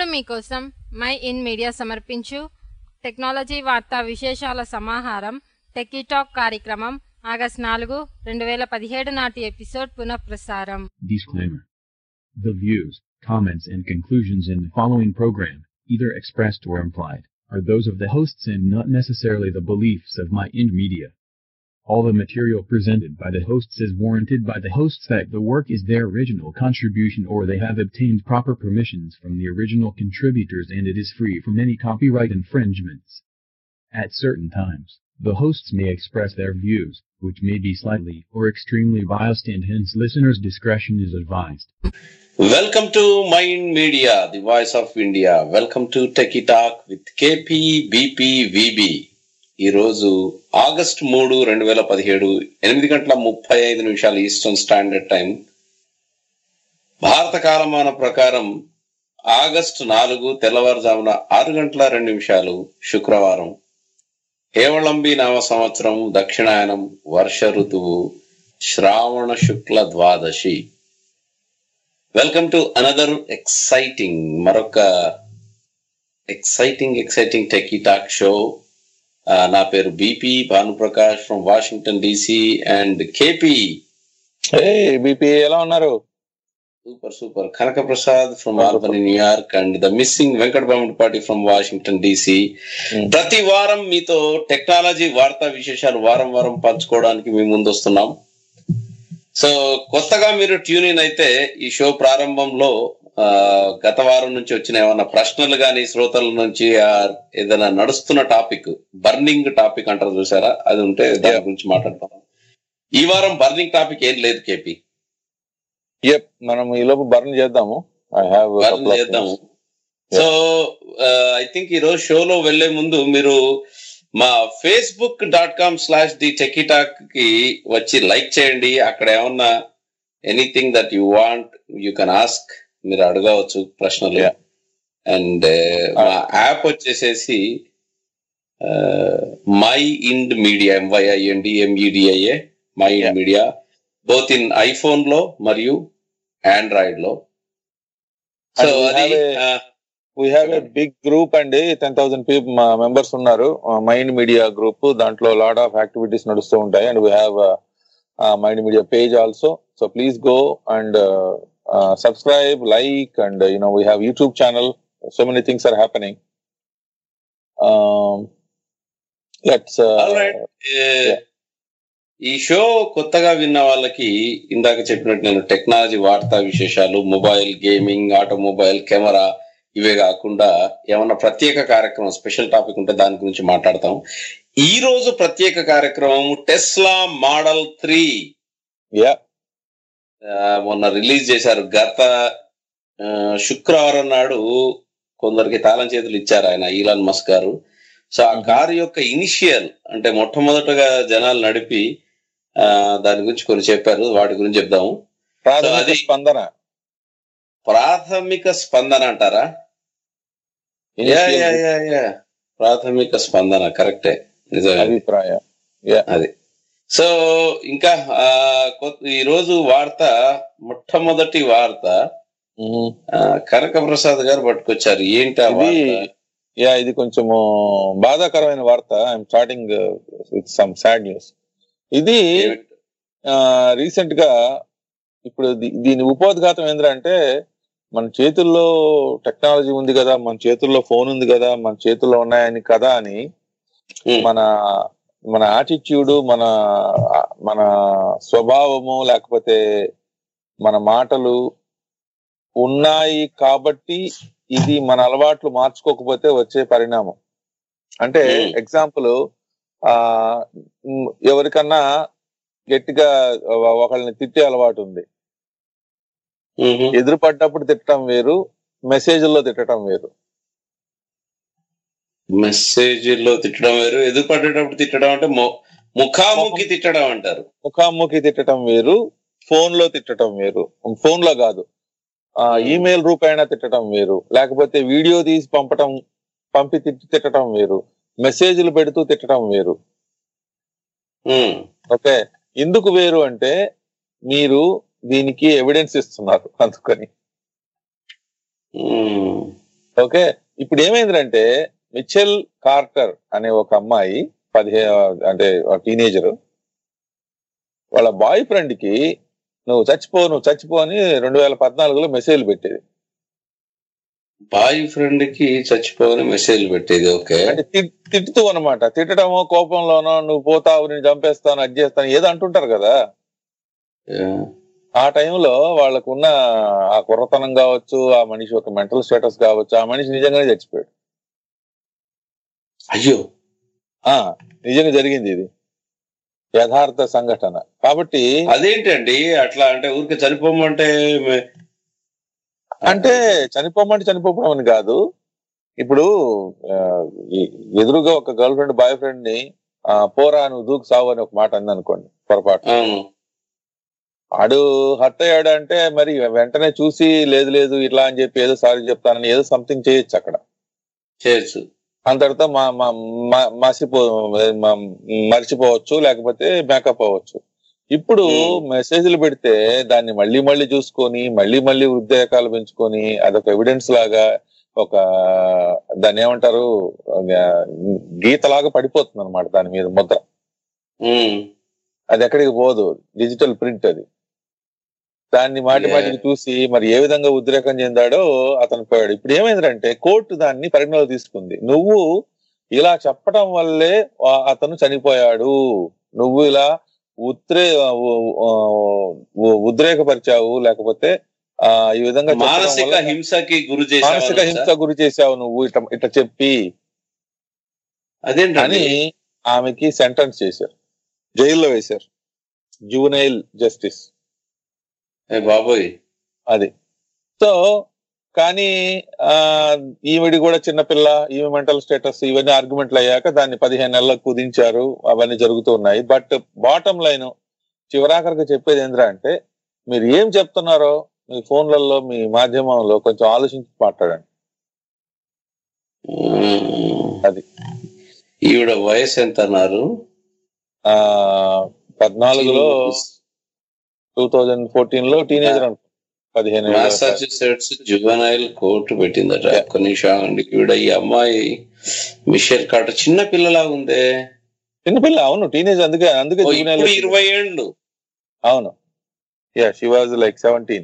ఇప్పుడు మీకోసం my in media సమర్పించు టెక్నాలజీ వార్తా విశేషాల సమాహారం టెకీ టాక్ కార్యక్రమం ఆగస్టు 4, 2017 నాటి ఎపిసోడ్ పునఃప్రసారం. Disclaimer. The views, comments and conclusions in the following program, either expressed or implied, are those of the hosts and not necessarily the beliefs of My Ind Media. All the material presented by the hosts is warranted by the hosts that the work is their original contribution or they have obtained proper permissions from the original contributors and it is free from any copyright infringements. At certain times, the hosts may express their views, which may be slightly or extremely biased and hence listeners' discretion is advised. Welcome to Mind Media, the voice of India. Welcome to Techie Talk with KP, BP, VB. ఈ రోజు August 3, 2017 8:35 eastern standard time. భారత కాలమాన ప్రకారం August 4 తెల్లవారుజామున 6:02 శుక్రవారం. హేవళంబి నామ సంవత్సరం, దక్షిణాయనం, వర్ష ఋతువు, శ్రావణ శుక్ల ద్వాదశి. వెల్కమ్ టు అనదర్ మరొక ఎక్సైటింగ్ టెకీ టాక్ షో. నా పేరు BP Bhanuprakash from Washington DC and KP. BP ఎలా ఉన్నారు? Super. Kanaka Prasad from Albany, New York and the missing Venkata Bamudipati from Washington DC. ప్రతి వారం మీతో టెక్నాలజీ వార్తా విశేషాలు వారం పంచుకోవడానికి మేము ముందు వస్తున్నాం. సో కొత్తగా మీరు ట్యూన్ ఇన్ అయితే ఈ షో ప్రారంభంలో గత వారం నుంచి వచ్చిన ఏమన్నా ప్రశ్నలు కానీ శ్రోతల నుంచి ఏదైనా నడుస్తున్న టాపిక్, బర్నింగ్ టాపిక్ అంటారు చూసారా, అది ఉంటే దాని గురించి మాట్లాడతాం. ఈ వారం బర్నింగ్ టాపిక్ ఏం లేదు కేపీ. మనం ఈ లోపు బర్న్ చేద్దాము. సో ఐ థింక్ ఈ రోజు షోలో వెళ్లే ముందు మీరు మా facebook.com/the techie talk కి వచ్చి లైక్ చేయండి. అక్కడ ఏమన్నా anything that you want you can ask, మీరు అడగవచ్చు ప్రశ్నలు. అండ్ మా యాప్ వచ్చేసేసి my ind media, MYINDMEDIA, my ind media, both in iPhone లో మరియు ఆండ్రాయిడ్ లో. సో అది we have a big group అండి, 10,000 people members ఉన్నారు మైండ్ మీడియా గ్రూప్. దాంట్లో లాట్ ఆఫ్ యాక్టివిటీస్ నడుస్తూ ఉంటాయి. And we have mind media page also. So please go and subscribe, like, and we have YouTube channel. So many things are happening. Let's all right. ఈ show కొత్తగా విన్న వాళ్ళకి ఇందాక చెప్పినట్టు నేను టెక్నాలజీ వార్తా విశేషాలు, మొబైల్, గేమింగ్, ఆటోమొబైల్, కెమెరా, ఇవే కాకుండా ఏమన్నా ప్రత్యేక కార్యక్రమం, స్పెషల్ టాపిక్ ఉంటే దాని గురించి మాట్లాడతాం. ఈ రోజు ప్రత్యేక కార్యక్రమం టెస్లా మోడల్ 3 మొన్న రిలీజ్ చేశారు. గత శుక్రవారం నాడు కొందరికి తాళం చేతులు ఇచ్చారు ఆయన, ఈలాన్ మస్క్ గారు. సో ఆ కారు యొక్క ఇనిషియల్ అంటే మొట్టమొదటగా జనాలు నడిపి దాని గురించి కొన్ని చెప్పారు, వాటి గురించి చెప్దాము. ప్రాథమిక స్పందన అంటారా? ప్రాథమిక స్పందన కరెక్టే, అభిప్రాయం అది. సో ఇంకా ఈరోజు వార్త, మొట్టమొదటి వార్త కనక ప్రసాద్ గారు పట్టుకొచ్చారు. ఏంటి ఇది కొంచెము బాధాకరమైన వార్త. I'm starting with some sad news. ఇది రీసెంట్ గా ఇప్పుడు దీని ఉపోద్ఘాతం ఏంటంటే, మన చేతుల్లో టెక్నాలజీ ఉంది కదా, మన చేతుల్లో ఫోన్ ఉంది కదా, మన చేతుల్లో ఉన్నాయని కదా అని మన యాటిట్యూడ్, మన స్వభావము, లేకపోతే మన మాటలు ఉన్నాయి కాబట్టి ఇది మన అలవాట్లు మార్చుకోకపోతే వచ్చే పరిణామం. అంటే ఎగ్జాంపుల్, ఎవరికన్నా గట్టిగా ఒకళ్ళని తిట్టే అలవాటు ఉంది. ఎదురుపడ్డప్పుడు తిట్టడం వేరు, మెసేజ్ల్లో తిట్టడం వేరు. మెసేజ్లో తిట్టడం వేరు, ఎదురుపడ్డప్పుడు తిట్టడం అంటే ముఖాముఖి తిట్టడం అంటారు. ముఖాముఖి తిట్టడం వేరు, ఫోన్ లో తిట్టడం వేరు. ఫోన్ లో కాదు, ఈమెయిల్ రూపాయన తిట్టడం వేరు, లేకపోతే వీడియో తీసి పంపి తిట్టడం వేరు, మెసేజ్లు పెడుతూ తిట్టడం వేరు. ఓకే, ఎందుకు వేరు అంటే మీరు దీనికి ఎవిడెన్స్ ఇస్తున్నారు అందుకని. ఓకే, ఇప్పుడు ఏమైందంటే మిచెల్ కార్టర్ అనే ఒక అమ్మాయి 15 అంటే టీనేజర్ వాళ్ళ బాయ్ ఫ్రెండ్ కి నువ్వు చచ్చిపో అని 2014లో మెసేజ్ పెట్టేది. బాయ్ ఫ్రెండ్ కి చచ్చిపోని మెసేజ్ పెట్టేది. ఓకే, అంటే తిట్టుతూ అనమాట, తిట్టడమో కోపంలోనో నువ్వు పోతావు నేను చంపేస్తాను అది చేస్తాను ఏదో అంటుంటారు కదా. ఆ టైంలో వాళ్ళకున్న ఆ కుర్రతనం కావచ్చు, ఆ మనిషి ఒక మెంటల్ స్టేటస్ కావచ్చు, ఆ మనిషి నిజంగానే చచ్చిపోయాడు. అయ్యో, నిజంగా జరిగింది, ఇది యథార్థ సంఘటన. కాబట్టి అదేంటండి అట్లా అంటే ఊరికి చనిపోమంటే అంటే చనిపోవడం అని కాదు. ఇప్పుడు ఎదురుగా ఒక గర్ల్ ఫ్రెండ్ బాయ్ ఫ్రెండ్ ని పోరా నువ్వు దూకు సావు అని ఒక మాట అంది అనుకోండి పొరపాటు, ఆడు హర్ట్ అయ్యాడు అంటే మరి వెంటనే చూసి లేదు ఇట్లా అని చెప్పి ఏదో సారీ చెప్తానని ఏదో సంథింగ్ చేయొచ్చు, అక్కడ చేయొచ్చు. అంతటితో మర్చిపోవచ్చు, లేకపోతే బ్యాకప్ అవ్వచ్చు. ఇప్పుడు మెసేజ్లు పెడితే దాన్ని మళ్ళీ చూసుకొని మళ్ళీ ఉద్రేకాలు పెంచుకొని అదొక ఎవిడెన్స్ లాగా ఒక దాన్ని ఏమంటారు గీతలాగా పడిపోతుంది అనమాట దాని మీద ముద్ర. అది ఎక్కడికి పోదు, డిజిటల్ ప్రింట్ అది. దాన్ని మాటికి చూసి మరి ఏ విధంగా ఉద్రేకం చెందాడో అతను పోయాడు. ఇప్పుడు ఏమైందంటే కోర్టు దాన్ని పరిగణలో తీసుకుంది. నువ్వు ఇలా చెప్పడం వల్లే అతను చనిపోయాడు, నువ్వు ఇలా ఉద్రేకపరిచావు, లేకపోతే ఈ విధంగా మానసిక హింసకి గురి చేశావు నువ్వు ఇట్లా చెప్పి అదేంటని ఆమెకి సెంటెన్స్ చేశారు, జైల్లో వేశారు, జువెనైల్ జస్టిస్ బాబోయ్ అది. సో కానీ ఈవిడి కూడా చిన్నపిల్ల, ఈమె మెంటల్ స్టేటస్ ఇవన్నీ ఆర్గ్యుమెంట్లు అయ్యాక దాన్ని 15 నెలలకు కుదించారు, అవన్నీ జరుగుతూ ఉన్నాయి. బట్ బాటం లైన్ చివరాఖరికి చెప్పేది ఏంద్రా అంటే మీరు ఏం చెప్తున్నారో మీ ఫోన్లలో మీ మాధ్యమంలో కొంచెం ఆలోచించి మాట్లాడండి. అది ఈవిడ వయసు ఎంత అన్నారు? 14లో 2014లో టీనేజర్ అనుకో, 15 మాసాచ్యూసెట్స్ జువెనైల్ కోర్టు పెట్టిందట. ఒక్క నిమిషం అండి, ఈవిడ ఈ అమ్మాయి మిషెల్ కార్టర్ చిన్న పిల్లలాగా ఉందే. చిన్నపిల్ల, అవును టీనేజ్, అందుకే 20 ఏళ్ళు. అవును, yeah she was like 17.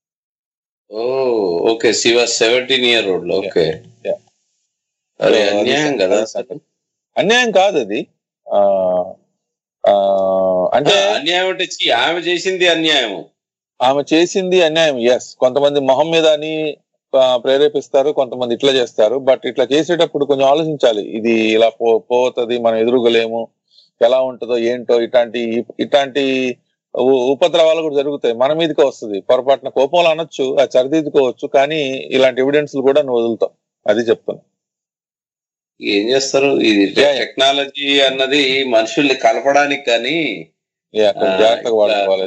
Okay, she was 17 year old. Okay, అరే అన్యాయం కదా. అన్యాయం కాదు అది, అంటే అన్యాయం అంటే ఆమె చేసింది అన్యాయం. ఎస్, కొంతమంది మొహం మీద అని ప్రేరేపిస్తారు, కొంతమంది ఇట్లా చేస్తారు. బట్ ఇట్లా చేసేటప్పుడు కొంచెం ఆలోచించాలి, ఇది ఇలా పోతుంది, మనం ఎదురుగలేము, ఎలా ఉంటుందో ఏంటో, ఇట్లాంటి ఉపద్రవాలు కూడా జరుగుతాయి, మన మీదకే వస్తుంది. పొరపాటున కోపంలో అనొచ్చు, అది సరిదిద్దుకోవచ్చు, కానీ ఇలాంటి ఎవిడెన్స్లు కూడా నువ్వు వదులుతావు, అది చెప్తాను. ఏం చేస్తారు, ఇది టెక్నాలజీ అన్నది మనుషుల్ని కలపడానికి, కానీ జాగ్రత్తగా వాడుకోవాలి.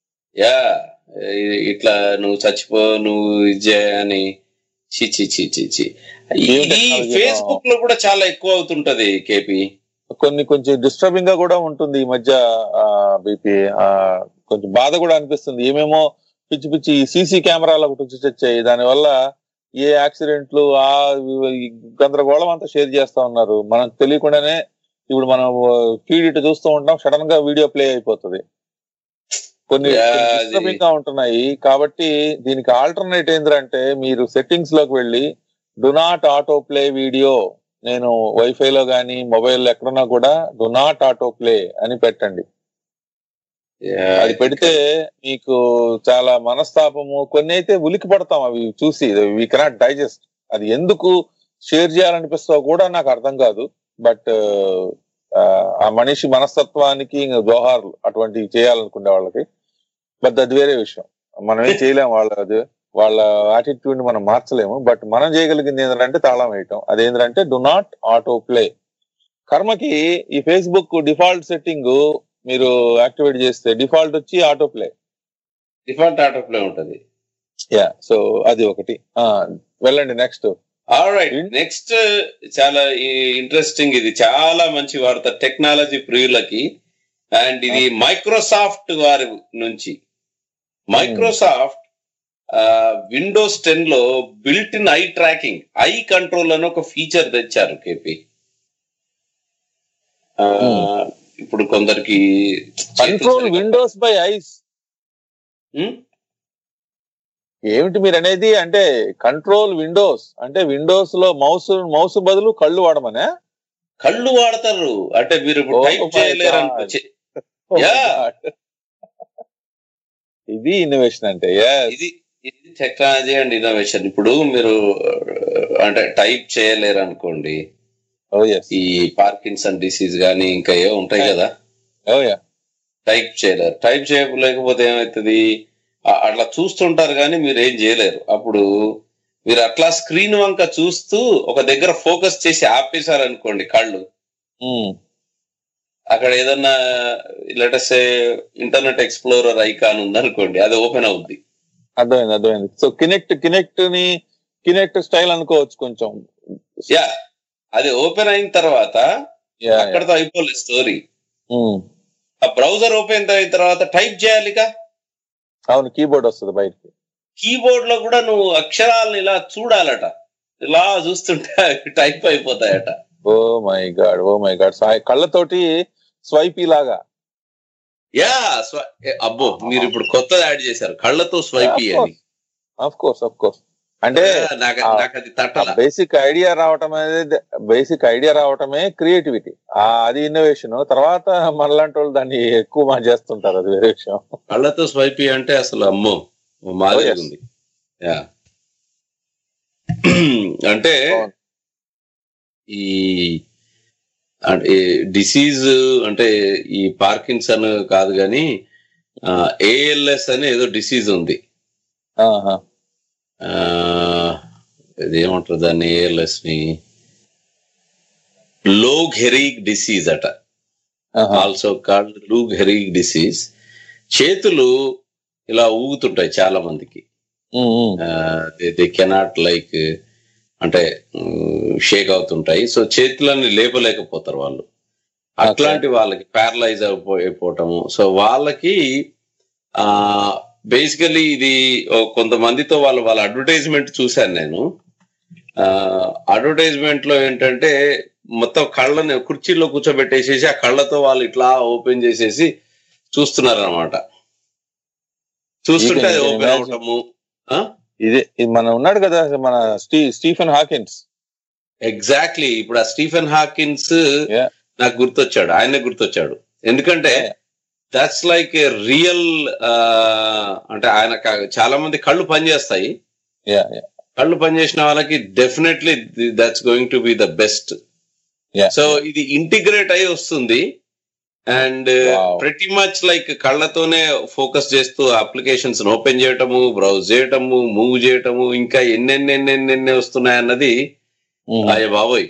ఇట్లా నువ్వు చచ్చిపో నువ్వు ఇచ్చే అని చి ఇది ఫేస్బుక్ లో కూడా చాలా ఎక్కువ అవుతుంటది కేపీ. కొంచెం డిస్టర్బింగ్ గా కూడా ఉంటుంది ఈ మధ్య బీపీ, కొంచెం బాధ కూడా అనిపిస్తుంది. ఏమేమో పిచ్చి సీసీ కెమెరాలు ఒకటి వచ్చాయి, దానివల్ల ఏ యాక్సిడెంట్లు గందరగోళం అంతా షేర్ చేస్తా ఉన్నారు. మనకు తెలియకుండానే ఇప్పుడు మనం ఫీడ్ ఇటు చూస్తూ ఉంటాం, సడన్ గా వీడియో ప్లే అయిపోతుంది, కొన్ని డిస్టర్బింగ్ గా ఉంటున్నాయి. కాబట్టి దీనికి ఆల్టర్నేట్ ఏంటంటే మీరు సెట్టింగ్స్ లోకి వెళ్ళి do not auto play video, నేను వైఫైలో గానీ మొబైల్ ఎక్కడున్నా కూడా డు నాట్ ఆటో ప్లే అని పెట్టండి. అది పెడితే మీకు చాలా మనస్తాపము, కొన్ని అయితే ఉలికి పడతాం అవి చూసి, వీ కెనాట్ డైజెస్ట్. అది ఎందుకు షేర్ చేయాలనిపిస్తావు కూడా నాకు అర్థం కాదు. బట్ ఆ మనిషి మనస్తత్వానికి జోహార్లు అటువంటివి చేయాలనుకునే వాళ్ళకి. బట్ అది వేరే విషయం, మనం ఏం చేయలేము, వాళ్ళ యాటిట్యూడ్ ని మనం మార్చలేము. బట్ మనం చేయగలిగింది ఏంటంటే తాళం వేయటం. అదేంటంటే డు నాట్ ఆటో ప్లే. కర్మకి ఈ ఫేస్బుక్ డిఫాల్ట్ సెట్టింగ్ మీరు యాక్టివేట్ చేస్తే డిఫాల్ట్ వచ్చి ఆటో ప్లే ఉంటది. యా, సో అది ఒకటి. వెళ్ళండి నెక్స్ట్. ఆల్రైట్, నెక్స్ట్ చాలా ఇంట్రెస్టింగ్, ఇది చాలా మంచి వార్త టెక్నాలజీ ప్రియులకి. అండ్ ఇది మైక్రోసాఫ్ట్ వారి నుంచి. మైక్రోసాఫ్ట్ విండోస్ 10 లో built in eye tracking, eye control అని ఒక ఫీచర్ తెచ్చారు కేపీ. ఇప్పుడు కొందరికి కంట్రోల్ విండోస్ బై ఐస్ ఏమిటి మీరు అనేది? అంటే కంట్రోల్ విండోస్ అంటే విండోస్ లో మౌస్ బదులు కళ్ళు వాడమనే? కళ్ళు వాడతారు అంటే మీరు టైప్ చేయలేరు అనుకోవచ్చు. ఇది ఇన్నోవేషన్ అంటే ఇది టెక్నాలజీ అండ్ ఇన్నోవేషన్. ఇప్పుడు మీరు అంటే టైప్ చేయలేరు అనుకోండి, ఈ పార్కిన్సన్ డిసీజ్ గానీ ఇంకా ఏవో ఉంటాయి కదా, టైప్ చేయలేరు. టైప్ చేయలేకపోతే ఏమవుతుంది, అట్లా చూస్తుంటారు కానీ మీరు ఏం చేయలేరు. అప్పుడు మీరు అట్లా స్క్రీన్ వంక చూస్తూ ఒక దగ్గర ఫోకస్ చేసి ఆపేశారు అనుకోండి కళ్ళు, అక్కడ ఏదన్నా లెటస్ ఇంటర్నెట్ ఎక్స్ప్లోరర్ ఐకాన్ ఉందనుకోండి, అది ఓపెన్ అవుద్ది. అర్థమైంది. సో కినెక్ట్ స్టైల్ అనుకోవచ్చు కొంచెం. యా, అది ఓపెన్ అయిన తర్వాత అక్కడతో అయిపోలేదు స్టోరీ. ఆ బ్రౌజర్ ఓపెన్ అయిన తర్వాత టైప్ చేయాలిగా. అవును, కీబోర్డ్ వస్తుంది బయటకి. కీబోర్డ్ లో కూడా నువ్వు అక్షరాలను ఇలా చూడాలట, ఇలా చూస్తుంటే టైప్ అయిపోతాయట. ఓ మై గాడ్ కళ్ళతోటి స్వైపీ లాగా. యా, అబ్బో మీరు ఇప్పుడు కొత్తది యాడ్ చేశారు, కళ్ళతో స్వైపీ అని. ఆఫ్ కోర్స్ అంటే నాకు అది తట్టల. బేసిక్ ఐడియా రావటమే క్రియేటివిటీ, అది ఇన్నోవేషన్. తర్వాత మనలాంటి వాళ్ళు దాన్ని ఎక్కువ చేస్తుంటారు, అది వేరే విషయం. కళ్ళతో స్వైపీ అంటే అసలు అమ్మో మాదిరి ఉంది. యా, అంటే ఈ డిసీజ్ అంటే ఈ పార్కిన్సన్ కాదు కానీ ALS అని ఏదో డిసీజ్ ఉంది. ఇది ఏమంటారు దాన్ని, ALS ని లో గెరిక్ డిసీజ్ అట, also called Lou Gehrig disease. చేతులు ఇలా ఊగుతుంటాయి చాలా మందికి, దే కెనాట్ లైక్ అంటే షేక్ అవుతుంటాయి. సో చేతులని లేపలేకపోతారు వాళ్ళు. అట్లాంటి వాళ్ళకి ప్యారలైజ్ అయిపోవటము. సో వాళ్ళకి బేసికలీ ఇది కొంతమందితో వాళ్ళ అడ్వర్టైజ్మెంట్ చూశాను నేను. అడ్వర్టైజ్మెంట్ లో ఏంటంటే మొత్తం కళ్ళని కుర్చీలో కూర్చోబెట్టేసేసి ఆ కళ్ళతో వాళ్ళు ఇట్లా ఓపెన్ చేసేసి చూస్తున్నారు అనమాట. చూస్తుంటే అది ఓపెన్ అవటము. ఇది మన ఉన్నాడు కదా మన స్టీఫెన్ హాకిన్స్. ఎగ్జాక్ట్లీ, ఇప్పుడు ఆ స్టీఫెన్ హాకిన్స్ నాకు గుర్తొచ్చాడు, ఆయనే గుర్తొచ్చాడు. ఎందుకంటే దట్స్ లైక్ ఏ రియల్, అంటే ఆయన చాలా మంది కళ్ళు పనిచేస్తాయి. కళ్ళు పనిచేసిన వాళ్ళకి definitely that's going to be the best. So ఇది ఇంటిగ్రేట్ అయి వస్తుంది అండ్ ప్రతి మచ్ లైక్ కళ్ళతోనే ఫోకస్ చేస్తూ అప్లికేషన్స్ ఓపెన్ చేయటము, బ్రౌజ్ చేయటము, మూవ్ చేయటము, ఇంకా ఎన్నెన్నెన్నెన్నెన్నే వస్తున్నాయి అన్నది అయ్య బాబోయ్.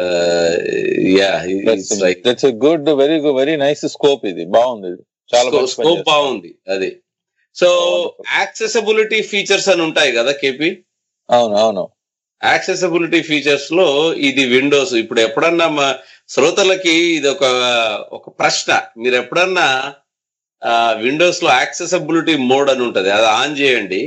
Good, very nice scope. ఇది బాగుంది, చాలా స్కోప్ బాగుంది అది. సో యాక్సెసిబిలిటీ ఫీచర్స్ అని ఉంటాయి కదా కేపీ. అవును, యాక్సెసిబిలిటీ ఫీచర్స్ లో ఇది విండోస్. ఇప్పుడు ఎప్పుడన్నా మా శ్రోతలకి ఇది ఒక ప్రశ్న, మీరు ఎప్పుడన్నా విండోస్ లో యాక్సెసిబిలిటీ మోడ్ అని ఉంటది, అది ఆన్ చేయండి.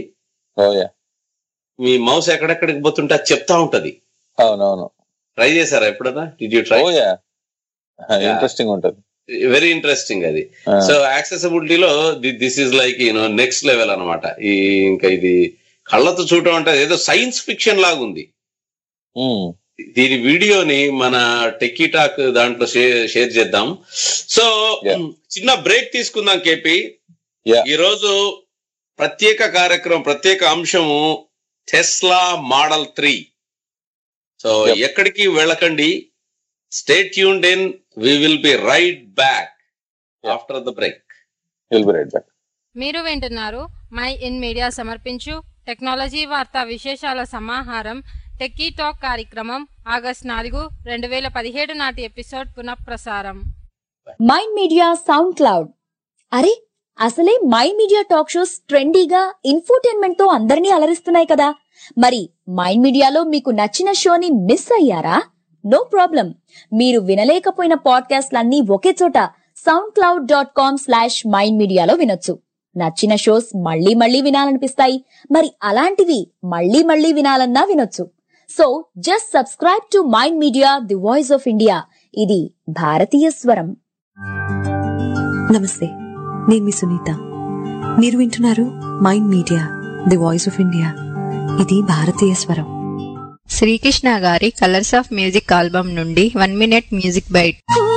మీ మౌస్ ఎక్కడెక్కడికి పోతుంటే అది చెప్తా ఉంటది. అవునవును, ట్రై చేశారా ఎప్పుడన్నా? Did you try? ఇంట్రెస్టింగ్ ఉంటది, వెరీ ఇంట్రెస్టింగ్ అది. సో యాక్సెసిబిలిటీలో this is like next level అనమాట. ఇంకా ఇది కళ్ళతో చూడటం అంటే ఏదో సైన్స్ ఫిక్షన్ లాగా ఉంది. దీని వీడియోని మన టెక్కీ టాక్ దాంట్లో షేర్ చేద్దాం. సో చిన్న బ్రేక్ తీసుకుందాం కేపీ. ఈరోజు ప్రత్యేక కార్యక్రమం, ప్రత్యేక అంశము టెస్లా మోడల్ 3. సో ఎక్కడికి వెళ్ళకండి, stay tuned in. We will be right back after the break. మీరు వింటున్నారు మై ఇన్ మీడియా సమర్పించు టెక్నాలజీ వార్తా విశేషాల సమాహారం టెక్కీ టాక్ కార్యక్రమం ఆగస్టు 4, 2017 నాటి ఎపిసోడ్ పునఃప్రసారం. Mind Media SoundCloud. అరే అసలే మైండ్ మీడియా టాక్ షోస్ ట్రెండీగా ఇన్ఫోటైన్మెంట్ తో అందరినీ అలరిస్తున్నాయి కదా. మరి మైండ్ మీడియాలో మీకు నచ్చిన షోని మిస్ అయ్యారా? నో ప్రాబ్లం, మీరు వినలేకపోయిన పాడ్కాస్ట్లన్నీ ఒకే చోట soundcloud.com/mindmedia లో వినొచ్చు. నచ్చిన షోస్ మళ్ళీ మళ్ళీ వినాలనిపిస్తాయి. మరి అలాంటివి మళ్ళీ మళ్ళీ వినాలన్నా వినొచ్చు. So just subscribe to Mind Media the voice of India. ఇది భారతీయ స్వరం. నమస్తే, నేను మీ సునీత. మీరు వింటున్నారు Mind Media the voice of India. ఇది భారతీయ స్వరం. శ్రీకృష్ణ గారి కలర్స్ ఆఫ్ మ్యూజిక్ ఆల్బమ్ నుండి 1 minute మ్యూజిక్ బైట్.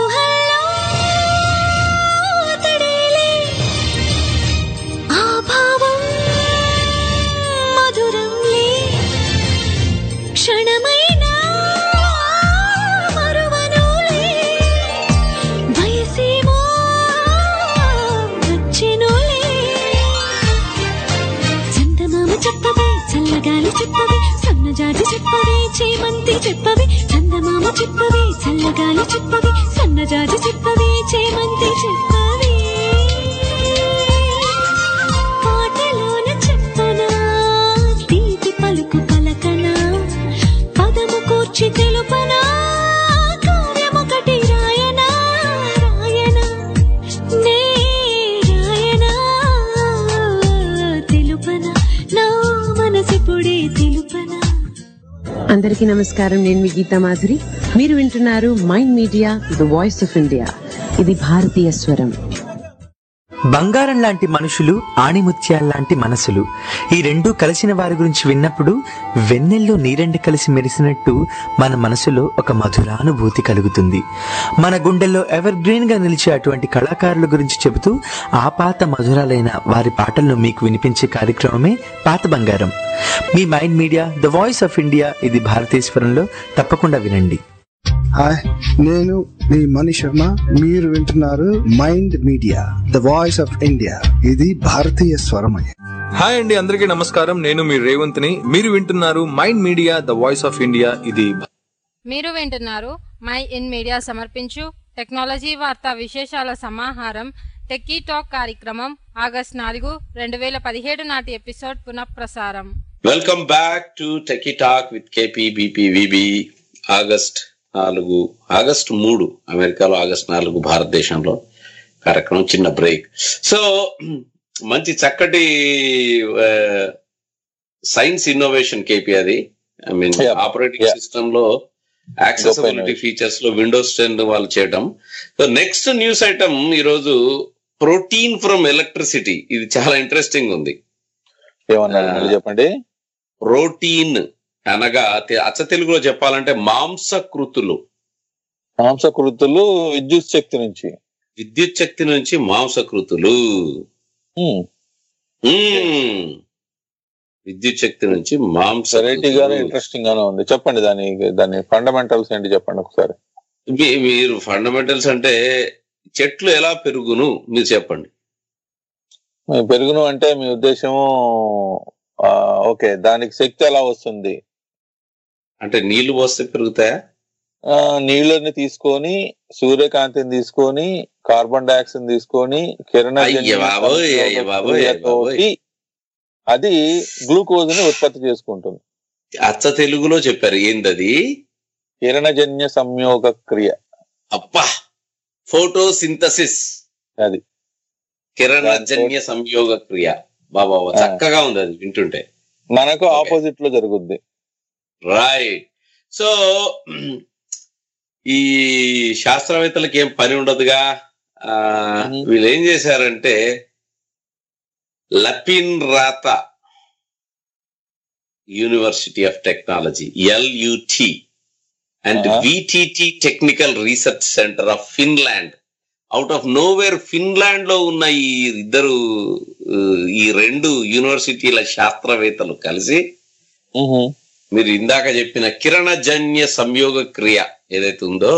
చల్లగాలి చెప్పవే, సన్నజాజి చెప్పవే, చేమంతి చెప్పవే, చందమామ చెప్పవే, చల్లగాలి చెప్పవే, సన్నజాజి చెప్పవే, చేమంతి చెప్పవే. పాటలోన చెప్పనా, తీపి పలుకు పలకనా, పదము కూర్చి తెలుపనా, కార్యమొకటి రాయనా రాయనా నే రాయనా తెలుపనా నా మనసిపుడే తెలుపనా. అందరికీ నమస్కారం. నేను మీ గీతా మాధురి. మీరు వింటున్నారు Mind Media the voice of India. ఇది భారతీయ స్వరం. బంగారం లాంటి మనుషులు, ఆణిముత్యాల్లాంటి మనసులు, ఈ రెండూ కలిసిన వారి గురించి విన్నప్పుడు వెన్నెల్లో నీరెండు కలిసి మెరిసినట్టు మన మనసులో ఒక మధురానుభూతి కలుగుతుంది. మన గుండెల్లో ఎవర్ గ్రీన్ గా నిలిచే అటువంటి కళాకారుల గురించి చెబుతూ ఆ పాత మధురాలైన వారి పాటలను మీకు వినిపించే కార్యక్రమమే పాత బంగారం. మీ Mind Media the voice of India ఇది భారతీశ్వరంలో తప్పకుండా వినండి. హాయ్, నేను మీ మణి శర్మ. మీరు వింటున్నారు Mind Media the voice of India. ఇది భారతీయ స్వరమయ్య. హాయ్ అండి, అందరికీ నమస్కారం. నేను మీ రేవంత్ని. మీరు వింటున్నారు Mind Media the voice of India. ఇది మీరు వింటున్నారు మై ఇన్ మీడియా సమర్పించు టెక్నాలజీ వార్తా విశేషాల సమాహారం టెక్కీ టాక్ కార్యక్రమం ఆగస్టు 4, 2017 నాటి ఎపిసోడ్ పునఃప్రసారం. Welcome back to techie talk with KPBPVB. August 3 అమెరికాలో, ఆగస్టు 4 భారతదేశంలో కార్యక్రమం. చిన్న బ్రేక్. సో మంచి చక్కటి సైన్స్ ఇన్నోవేషన్ కేపీ అది. ఐ మీన్ ఆపరేటింగ్ సిస్టమ్ లో యాక్సెసిబిలిటీ ఫీచర్స్ లో విండోస్ 10 వాళ్ళు చేయటం. సో నెక్స్ట్ న్యూస్ ఐటమ్ ఈరోజు ప్రోటీన్ ఫ్రమ్ ఎలక్ట్రిసిటీ. ఇది చాలా ఇంట్రెస్టింగ్ ఉంది. ఏమన్నా చెప్పండి. ప్రోటీన్ అనగా అచ్చ తెలుగులో చెప్పాలంటే మాంసకృతులు విద్యుత్ శక్తి నుంచి మాంసకృతులు. విద్యుత్ శక్తి నుంచి వెరైటీగానే ఇంట్రెస్టింగ్ గానే ఉంది. చెప్పండి దాని ఫండమెంటల్స్ ఏంటి చెప్పండి ఒకసారి. మీరు ఫండమెంటల్స్ అంటే చెట్లు ఎలా పెరుగును మీరు చెప్పండి. పెరుగును అంటే మీ ఉద్దేశం ఓకే, దానికి శక్తి ఎలా వస్తుంది అంటే నీళ్లు పోస్తే పెరుగుతాయా? నీళ్ళని తీసుకొని, సూర్యకాంతిని తీసుకొని, కార్బన్ డైఆక్సైడ్ తీసుకొని, అది గ్లూకోజ్ ని ఉత్పత్తి చేసుకుంటుంది. అచ్చ తెలుగులో చెప్పారు ఏందది? కిరణజన్య సంయోగ క్రియ. అబ్బా, ఫోటోసింథసిస్. అది కిరణజన్య సంయోగ క్రియ. బాబా చక్కగా ఉంది అది వింటుంటే. మనకు ఆపోజిట్ లో జరుగుద్ది. రైట్. సో ఈ శాస్త్రవేత్తలకి ఏం పని ఉండదుగా. వీళ్ళు ఏం చేశారంటే Lappeenranta university of technology LUT and VTT technical research centre of Finland, out of nowhere Finland లో ఉన్న ఈ రెండు యూనివర్సిటీల శాస్త్రవేత్తలు కలిసి మీరు ఇందాక చెప్పిన కిరణజన్య సంయోగ క్రియ ఏదైతే ఉందో,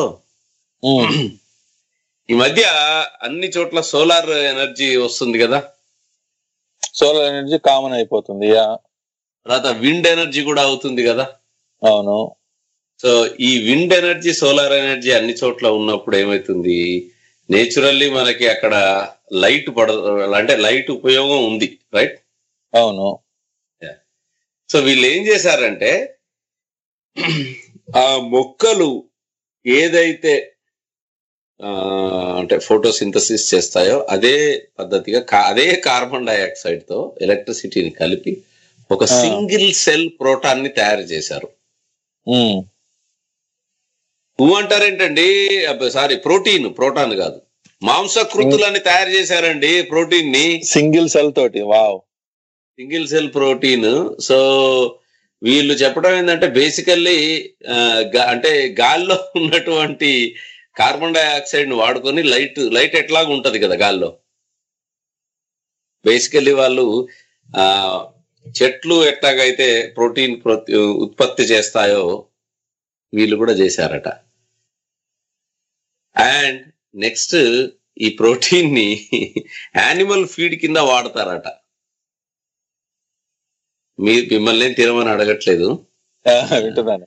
ఈ మధ్య అన్ని చోట్ల సోలార్ ఎనర్జీ వస్తుంది కదా. సోలార్ ఎనర్జీ కామన్ అయిపోతుంది. తర్వాత విండ్ ఎనర్జీ కూడా అవుతుంది కదా. అవును. సో ఈ విండ్ ఎనర్జీ, సోలార్ ఎనర్జీ అన్ని చోట్ల ఉన్నప్పుడు ఏమైతుంది, నేచురల్లీ మనకి అక్కడ లైట్ అంటే లైట్ ఉపయోగం ఉంది. రైట్. అవును. సో వీళ్ళు ఏం చేశారంటే ఆ మొక్కలు ఏదైతే అంటే ఫోటోసింథసిస్ చేస్తాయో అదే పద్ధతిగా అదే కార్బన్ డైఆక్సైడ్ తో ఎలక్ట్రిసిటీని కలిపి ఒక సింగిల్ సెల్ ప్రోటాన్ ని తయారు చేశారు. అంటారేంటండి, సారీ ప్రోటాన్ కాదు, మాంసకృతులని తయారు చేశారండి ప్రోటీన్ ని సింగిల్ సెల్ తోటి. Wow, single cell protein. So వీళ్ళు చెప్పడం ఏంటంటే బేసికల్లీ అంటే గాల్లో ఉన్నటువంటి కార్బన్ డైఆక్సైడ్ ని వాడుకొని లైట్ ఎట్లాగా ఉంటది కదా గాల్లో, బేసికల్లీ వాళ్ళు చెట్లు ఎట్లాగైతే ప్రోటీన్ ఉత్పత్తి చేస్తాయో వీళ్ళు కూడా చేశారట. అండ్ నెక్స్ట్ ఈ ప్రోటీన్ ని యానిమల్ ఫీడ్ కింద వాడతారట. మిమ్మల్ని తినమని అడగట్లేదు, వింటున్నాను.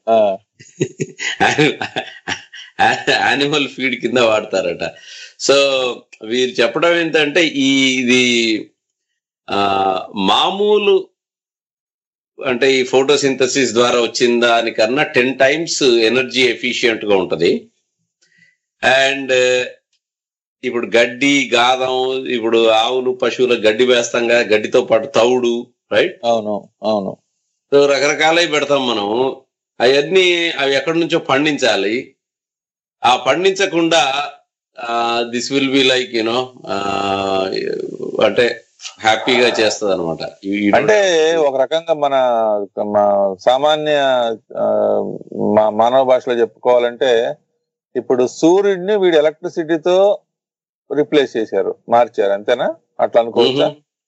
యానిమల్ ఫీడ్ కింద వాడతారట. సో వీరు చెప్పడం ఏంటంటే ఇది మామూలు అంటే ఈ ఫోటోసింథసిస్ ద్వారా వచ్చిన దానికన్నా 10 times ఎనర్జీ ఎఫిషియంట్ గా ఉంటది. అండ్ ఇప్పుడు గడ్డి గాదం, ఇప్పుడు ఆవులు పశువుల గడ్డి వేస్తాం కదా, గడ్డితో పాటు తౌడు, రైట్? అవును అవును. సో రకరకాలవి పెడతాం మనం, అవన్నీ అవి ఎక్కడి నుంచో పండించాలి. ఆ పండించకుండా this will be like you know అంటే హ్యాపీగా చేస్తుంది అనమాట. అంటే ఒక రకంగా మన సామాన్య మానవ భాషలో చెప్పుకోవాలంటే ఇప్పుడు సూర్యుడిని వీడు ఎలక్ట్రిసిటీతో రిప్లేస్ చేశారు, మార్చారు, అంతేనా? అట్లా అనుకోవచ్చా?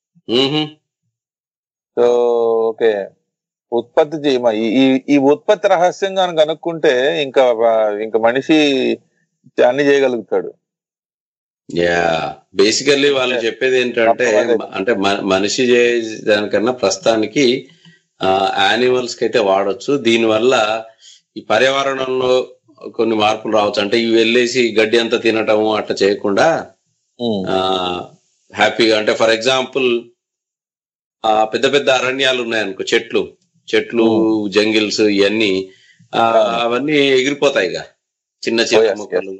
సో ఓకే, ఉత్పత్తి ఈ ఉత్పత్తి రహస్యంగా కనుక్కుంటే ఇంకా మనిషి అన్ని చేయగలుగుతాడు. యా, బేసికల్లీ వాళ్ళు చెప్పేది ఏంటంటే అంటే మనిషి దానికన్నా ప్రస్తుతానికి యానిమల్స్ కి అయితే వాడొచ్చు. దీనివల్ల ఈ పర్యావరణంలో కొన్ని మార్పులు రావచ్చు. అంటే ఇవి వెళ్ళేసి గడ్డి అంతా తినటము అట్లా చేయకుండా హ్యాపీగా, అంటే ఫర్ ఎగ్జాంపుల్ పెద్ద పెద్ద అరణ్యాలు ఉన్నాయనుకో, చెట్లు జంగిల్స్ ఇవన్నీ అవన్నీ ఎగిరిపోతాయి ఇక, చిన్న చిన్న మొక్కలు.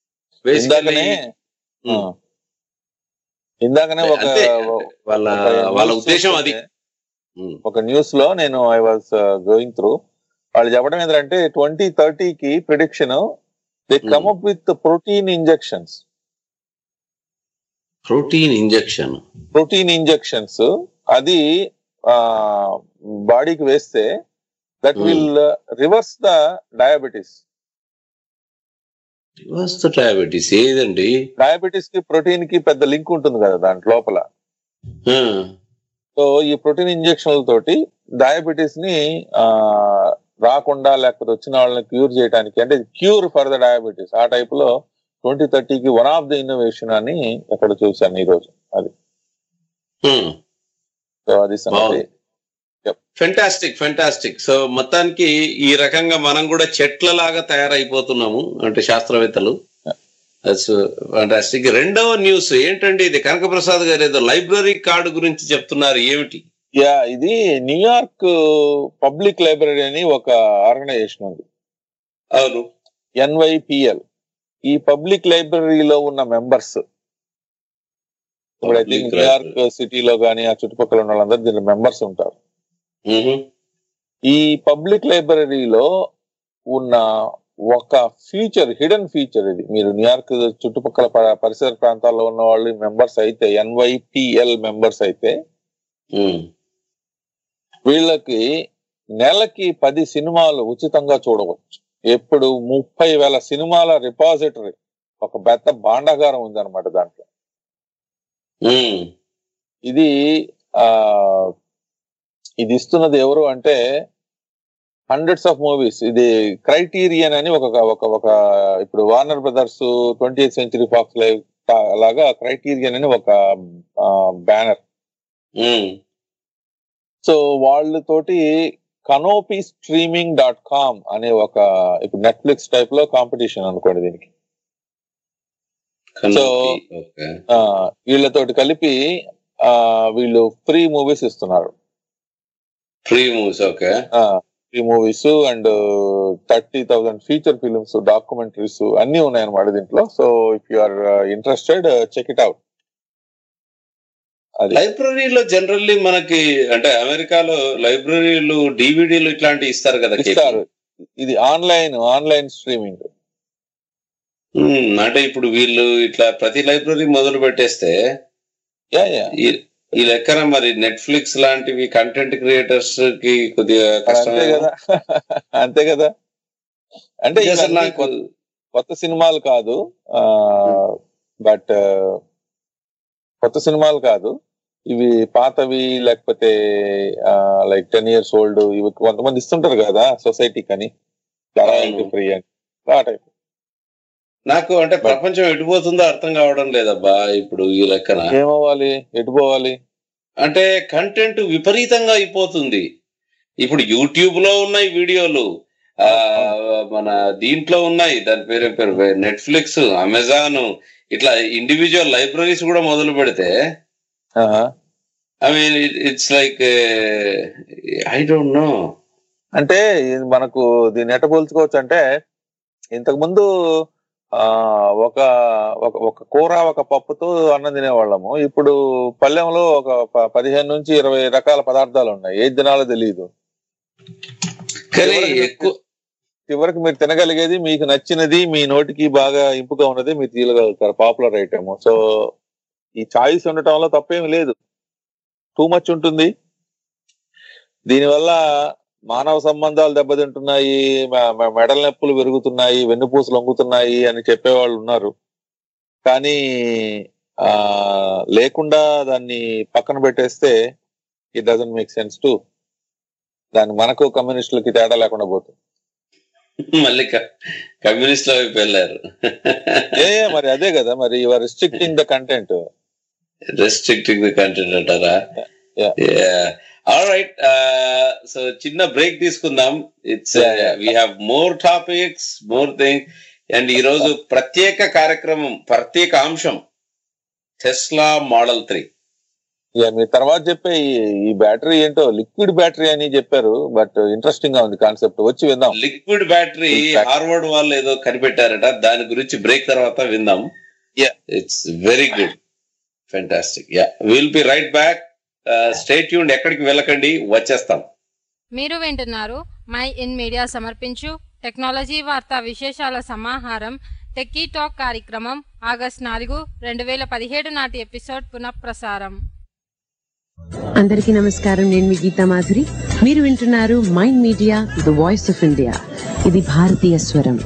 ఇందాకనే వాళ్ళ ఉద్దేశం అది. ఒక న్యూస్ లో నేను ఐ వాజ్ గోయింగ్ త్రూ, వాళ్ళు చెప్పడం ఏంటంటే 2030కి prediction they come up with protein injections. Protein injections అది బాడీకి వేస్తే that will reverse the diabetes. ఏదండి? డయాబెటీస్ కి ప్రోటీన్ కి పెద్ద లింక్ ఉంటుంది కదా దాంట్ లోపల. సో ఈ ప్రోటీన్ ఇంజెక్షన్ల తోటి డయాబెటీస్ ని రాకుండా లేకపోతే వచ్చిన వాళ్ళని క్యూర్ చేయడానికి, అంటే క్యూర్ ఫర్ ద డయాబెటీస్, ఆ టైప్ లో 2030కి వన్ ఆఫ్ ద ఇన్నోవేషన్ అని ఎక్కడ చూశాను ఈ రోజు. అది సో అది ఫెంటాస్టిక్. సో మొత్తానికి ఈ రకంగా మనం కూడా చెట్లలాగా తయారైపోతున్నాము అంటే శాస్త్రవేత్తలు. ఫెంటాస్టిక్. రెండవ న్యూస్ ఏంటండి ఇది? కనకప్రసాద్ గారు ఏదో లైబ్రరీ కార్డు గురించి చెప్తున్నారు, ఏమిటి? యా, ఇది న్యూయార్క్ పబ్లిక్ లైబ్రరీ అని ఒక ఆర్గనైజేషన్ ఉంది. అవును, NYPL. ఈ పబ్లిక్ లైబ్రరీలో ఉన్న మెంబర్స్ ఇప్పుడు ఐ థింక్ న్యూయార్క్ సిటీలో కానీ ఆ చుట్టుపక్కల ఉన్న వాళ్ళందరూ దీని మెంబర్స్ ఉంటారు. ఈ పబ్లిక్ లైబ్రరీలో ఉన్న ఒక ఫీచర్, హిడెన్ ఫీచర్ ఇది. మీరు న్యూయార్క్ చుట్టుపక్కల పరిసర ప్రాంతాల్లో ఉన్న వాళ్ళు మెంబర్స్ అయితే, NYPL మెంబర్స్ అయితే, వీళ్ళకి నెలకి 10 సినిమాలు ఉచితంగా చూడవచ్చు. ఎప్పుడు 30,000 సినిమాల రిపాజిటరీ, ఒక పెద్ద భాండాగారం ఉందన్నమాట దాంట్లో. ఇది ఇస్తున్నది ఎవరు అంటే హండ్రెడ్స్ ఆఫ్ మూవీస్. ఇది క్రైటీరియన్ అని ఒక ఇప్పుడు Warner Brothers 20th Century Fox live లాగా క్రైటీరియన్ అని ఒక బ్యానర్. సో వాళ్ళతోటి canopystreaming.com అనే ఒక ఇప్పుడు నెట్ఫ్లిక్స్ టైప్ లో కాంపిటీషన్ అనుకోండి దీనికి. సో వీళ్ళతోటి కలిపి వీళ్ళు ఫ్రీ మూవీస్ ఇస్తున్నారు. Free movies, okay. Movies and 30,000 feature films, documentaries అన్ని ఉన్నాయన్నమాట దీంట్లో. So if you are interested check it out. లైబ్రరీలో జనరల్లీ మనకి అంటే అమెరికాలో లైబ్రరీలు డివిడీలు ఇట్లాంటివి ఇస్తారు కదా. ఇస్తారు. ఇది ఆన్లైన్ స్ట్రీమింగ్. అంటే ఇప్పుడు వీళ్ళు ఇట్లా ప్రతి లైబ్రరీ మొదలు పెట్టేస్తే ఈ లెక్కన మరి నెట్ఫ్లిక్స్ లాంటివి కంటెంట్ క్రియేటర్స్ కి కొద్దిగా కష్టమే కదా. అంతే కదా. అంటే నాకు కొత్త సినిమాలు కాదు, బట్ కొత్త సినిమాలు కాదు, ఇవి పాతవి, లేకపోతే లైక్ 10 years old ఇవి కొంతమంది ఇస్తుంటారు కదా సొసైటీకి అని, ఫ్రీ అని. నాకు అంటే ప్రపంచం ఎటుపోతుందో అర్థం కావడం లేదబ్బా ఇప్పుడు ఈ లెక్కన. ఏమవ్వాలి, ఎటుపోవాలి అంటే కంటెంట్ విపరీతంగా అయిపోతుంది. ఇప్పుడు యూట్యూబ్ లో ఉన్నాయి వీడియోలు, మన దీంట్లో ఉన్నాయి, దాని పేరు నెట్ఫ్లిక్స్, అమెజాన్, ఇట్లా ఇండివిజువల్ లైబ్రరీస్ కూడా మొదలు పెడితే I mean it's like I don't know. అంటే మనకు దీన్ని ఎట్ట పోల్చుకోవచ్చు అంటే, ఇంతకు ముందు ఒక కూర ఒక పప్పుతో అన్నం తినేవాళ్ళము. ఇప్పుడు పల్లెంలో ఒక 15 నుంచి 20 రకాల పదార్థాలు ఉన్నాయి, ఏది తినాలో తెలియదు. చివరికి మీరు తినగలిగేది మీకు నచ్చినది, మీ నోటికి బాగా ఇంపుగా ఉన్నది మీరు తీయగలుగుతారు, పాపులర్ ఐటమ్. సో ఈ చాయిస్ ఉండటంలో తప్పేమి లేదు. టూ మచ్ ఉంటుంది. దీనివల్ల మానవ సంబంధాలు దెబ్బతింటున్నాయి, మెడల నొప్పులు పెరుగుతున్నాయి, వెన్నుపూసలు వంగుతున్నాయి అని చెప్పేవాళ్ళు ఉన్నారు. కానీ లేకుండా దాన్ని పక్కన పెట్టేస్తే it doesn't make sense to. దాన్ని మనకు కమ్యూనిస్టులకి తేడా లేకుండా పోతుంది. మళ్ళీ కమ్యూనిస్టుల వైపు వెళ్ళారు. మరి అదే కదా, మరి you are restricting the content. Restricting the content అంటారా? All right. సో చిన్న బ్రేక్ తీసుకుందాం. It's we have more topics, more thing. And ఈ రోజు ప్రత్యేక కార్యక్రమం, ప్రత్యేక అంశం టెస్లా మోడల్ 3. మీ తర్వాత చెప్పే ఈ బ్యాటరీ ఏంటో లిక్విడ్ బ్యాటరీ అని చెప్పారు, బట్ ఇంట్రెస్టింగ్ గా ఉంది కాన్సెప్ట్. వచ్చి విందాం. లిక్విడ్ బ్యాటరీ హార్వర్డ్ వాళ్ళు ఏదో కనిపెట్టారట, దాని గురించి బ్రేక్ తర్వాత విందాం. It's very good, fantastic. Will be right back. Stay tuned, ఎక్కడికి వెళ్ళకండి, వచ్చేస్తాం. మీరు వింటున్నారు మై ఇన్ మీడియా సమర్పించు టెక్నాలజీ వార్తా విశేషాల సమాహారం టెక్కీ టాక్ కార్యక్రమం ఆగస్టు 4, 2017 నాటి ఎపిసోడ్ పునఃప్రసారం. అందరికీ నమస్కారం. నేను మీ గీతా మాధురి. మీరు వింటున్నారు Mind Media the voice of India. ఇది భారతీయ స్వరం.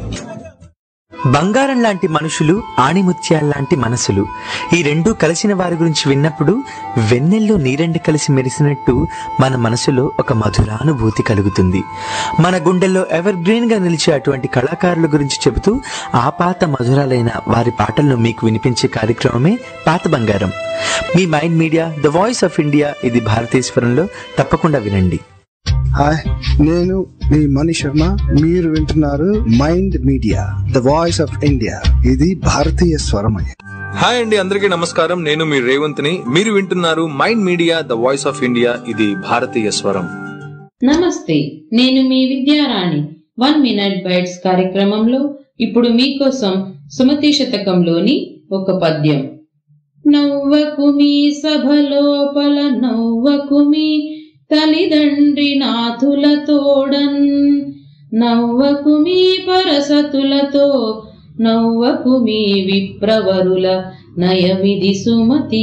బంగారం లాంటి మనుషులు, ఆణిముత్యాల్లాంటి మనసులు, ఈ రెండూ కలిసిన వారి గురించి విన్నప్పుడు వెన్నెల్లో నీరెండు కలిసి మెరిసినట్టు మన మనసులో ఒక మధురానుభూతి కలుగుతుంది. మన గుండెల్లో ఎవర్ గ్రీన్ గా నిలిచే అటువంటి కళాకారుల గురించి చెబుతూ ఆ పాత మధురాలైన వారి పాటలను మీకు వినిపించే కార్యక్రమమే పాత బంగారం. మీ Mind Media the voice of India, ఇది భారతీశ్వరంలో తప్పకుండా వినండి. హాయ్, నేను మీ మణి శర్మ. మీరు వింటున్నారు Mind Media the voice of India. ఇది భారతీయ స్వరమయ్య. హాయ్ అండి, అందరికీ నమస్కారం. నేను మీ రేవంత్ని. మీరు వింటున్నారు Mind Media the voice of India, ఇది భారతీయ స్వరం. నమస్తే, నేను మీ విద్యారాణి. 1 Minute Bites కార్యక్రమంలో ఇప్పుడు మీకోసం సుమతి శతకంలోని ఒక పద్యం. నవ్వకుమి సభలోపల నవ్వకుమి తల్లిదండ్రి నాథులతోడన్, నవ్వకుమి పరసతులతో నవ్వకుమి విప్రవరుల నయమిది సుమతి.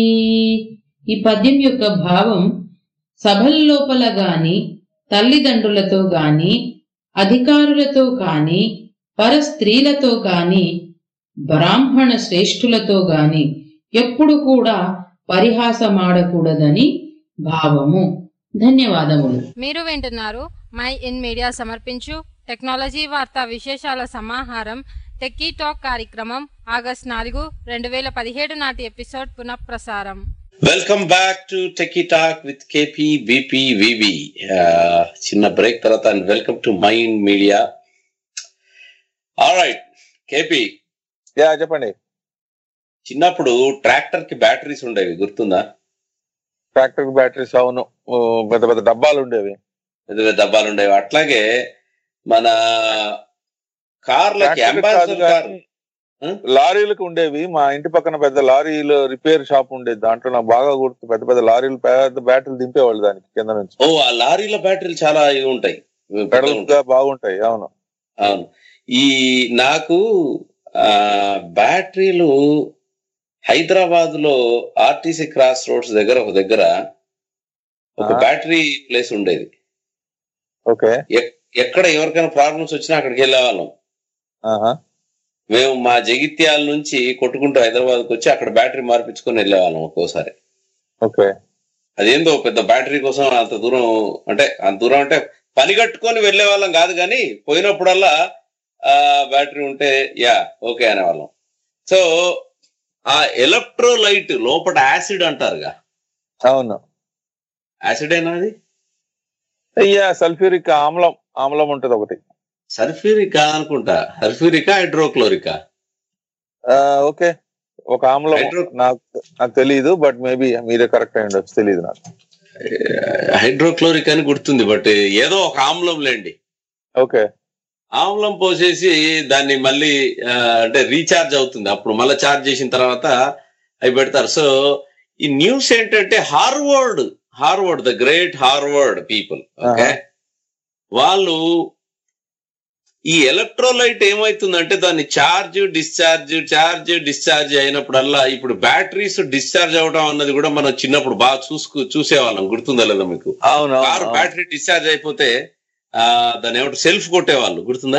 ఈ పద్యం యొక్క భావం, సభల్లోపల గాని, తల్లిదండ్రులతో గాని, అధికారులతో కాని, పరస్త్రీలతో కాని, బ్రాహ్మణ శ్రేష్ఠులతో గాని ఎప్పుడు కూడా పరిహాసమాడకూడదని భావము. ధన్యవాదములు. మీరు వింటున్నారు మై ఇన్ మీడియా సమర్పించు టెక్నాలజీ వార్తా విశేషాల సమాహారం టెక్కీ టాక్ కార్యక్రమం ఆగస్టు 4, 2017 నాటి ఎపిసోడ్ పునఃప్రసారం. Welcome back to techie talk with KP BP VV. చిన్న బ్రేక్ తర్వాత and welcome to Mind Media. Alright KP, చెప్పండి. చిన్నప్పుడు ట్రాక్టర్ కి బ్యాటరీస్ ఉండేవి, గుర్తుందా? ట్రాక్టర్ కి బ్యాటరీస్, అవును. పెద్ద పెద్ద డబ్బాలు ఉండేవి. పెద్ద పెద్ద డబ్బాలు ఉండేవి. అట్లాగే మన కార్లకి అంబాసిడర్ కార్ లారీలకు ఉండేవి. మా ఇంటి పక్కన పెద్ద లారీలు రిపేర్ షాప్ ఉండేది. దాంట్లో నాకు బాగా గుర్తు, పెద్ద పెద్ద లారీలు పెద్ద బ్యాటరీలు దింపేవాళ్ళు దానికి కింద నుంచి. ఓ, ఆ లారీల బ్యాటరీలు చాలా ఇవి ఉంటాయి, బాగుంటాయి. అవును అవును. ఈ నాకు బ్యాటరీలు హైదరాబాద్ లో ఆర్టీసీ క్రాస్ రోడ్స్ దగ్గర ఒక బ్యాటరీ ప్లేస్ ఉండేది. ఓకే. ఎక్కడ ఎవరికైనా ప్రాబ్లమ్స్ వచ్చినా అక్కడికి వెళ్ళేవాళ్ళం. మేము మా జగిత్యాల నుంచి కొట్టుకుంటూ హైదరాబాద్కి వచ్చి అక్కడ బ్యాటరీ మార్పించుకొని వెళ్ళేవాళ్ళం ఒక్కోసారి. ఓకే. అదేందో పెద్ద బ్యాటరీ కోసం అంత దూరం అంటే పని కట్టుకొని వెళ్లే వాళ్ళం కాదు, కానీ పోయినప్పుడల్లా బ్యాటరీ ఉంటే ఓకే అనేవాళ్ళం. సో ఆ ఎలక్ట్రోలైట్ లోపల యాసిడ్ అంటారుగా. అవును, యాసిడ్ అయినా అది సల్ఫ్యూరిక్ ఆమ్లం ఉంటది ఒకటి. సల్ఫ్యూరిక్ అనుకుంటా. సల్ఫ్యూరికా హైడ్రోక్లోరికా? ఓకే, ఒక ఆమ్లం. నాకు తెలియదు, బట్ మేబీ మీరే కరెక్ట్ అయి ఉండొచ్చు, తెలియదు నాకు. హైడ్రోక్లోరిక్ అని గుర్తుంది, బట్ ఏదో ఒక ఆమ్లం లేండి. ఓకే. ఆమ్లం పోసేసి దాన్ని మళ్ళీ అంటే రీఛార్జ్ అవుతుంది. అప్పుడు మళ్ళీ ఛార్జ్ చేసిన తర్వాత అవి పెడతారు. సో ఈ న్యూస్ ఏంటంటే Harvard the great Harvard people, okay, వాళ్ళు ఈ ఎలక్ట్రోలైట్ ఏమైతుందంటే దాన్ని ఛార్జ్ డిశ్చార్జ్ అయినప్పుడల్లా, ఇప్పుడు బ్యాటరీస్ డిశ్చార్జ్ అవడం అన్నది కూడా మనం చిన్నప్పుడు బాగా చూసేవాళ్ళం, గుర్తుందా లేదా మీకు? కారు బ్యాటరీ డిశ్చార్జ్ అయిపోతే దాన్ని ఏమంటారు, సెల్ఫ్ కొట్టేవాళ్ళు, గుర్తుందా?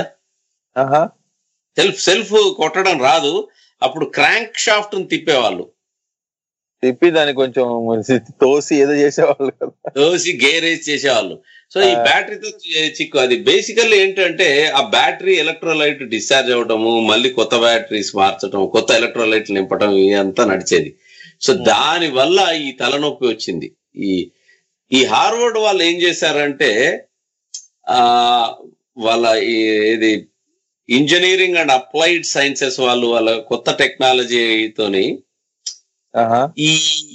సెల్ఫ్ కొట్టడం రాదు, అప్పుడు క్రాంక్ షాఫ్ట్ తిప్పేవాళ్ళు, తిప్పి దాన్ని కొంచెం తోసి ఏదో చేసేవాళ్ళు, తోసి గేరేజ్ చేసేవాళ్ళు. సో ఈ బ్యాటరీతో చిక్కు. అది బేసికల్లీ ఏంటంటే ఆ బ్యాటరీ ఎలక్ట్రోలైట్ డిశ్చార్జ్ అవ్వటము, మళ్ళీ కొత్త బ్యాటరీస్ మార్చడం, కొత్త ఎలక్ట్రోలైట్ నింపడం, ఇదంతా నడిచేది. సో దాని వల్ల ఈ తలనొప్పి వచ్చింది. ఈ హార్వర్డ్ వాళ్ళు ఏం చేశారంటే వాళ్ళ ఇది ఇంజనీరింగ్ అండ్ అప్లైడ్ సైన్సెస్ వాళ్ళ కొత్త టెక్నాలజీతోని ఈ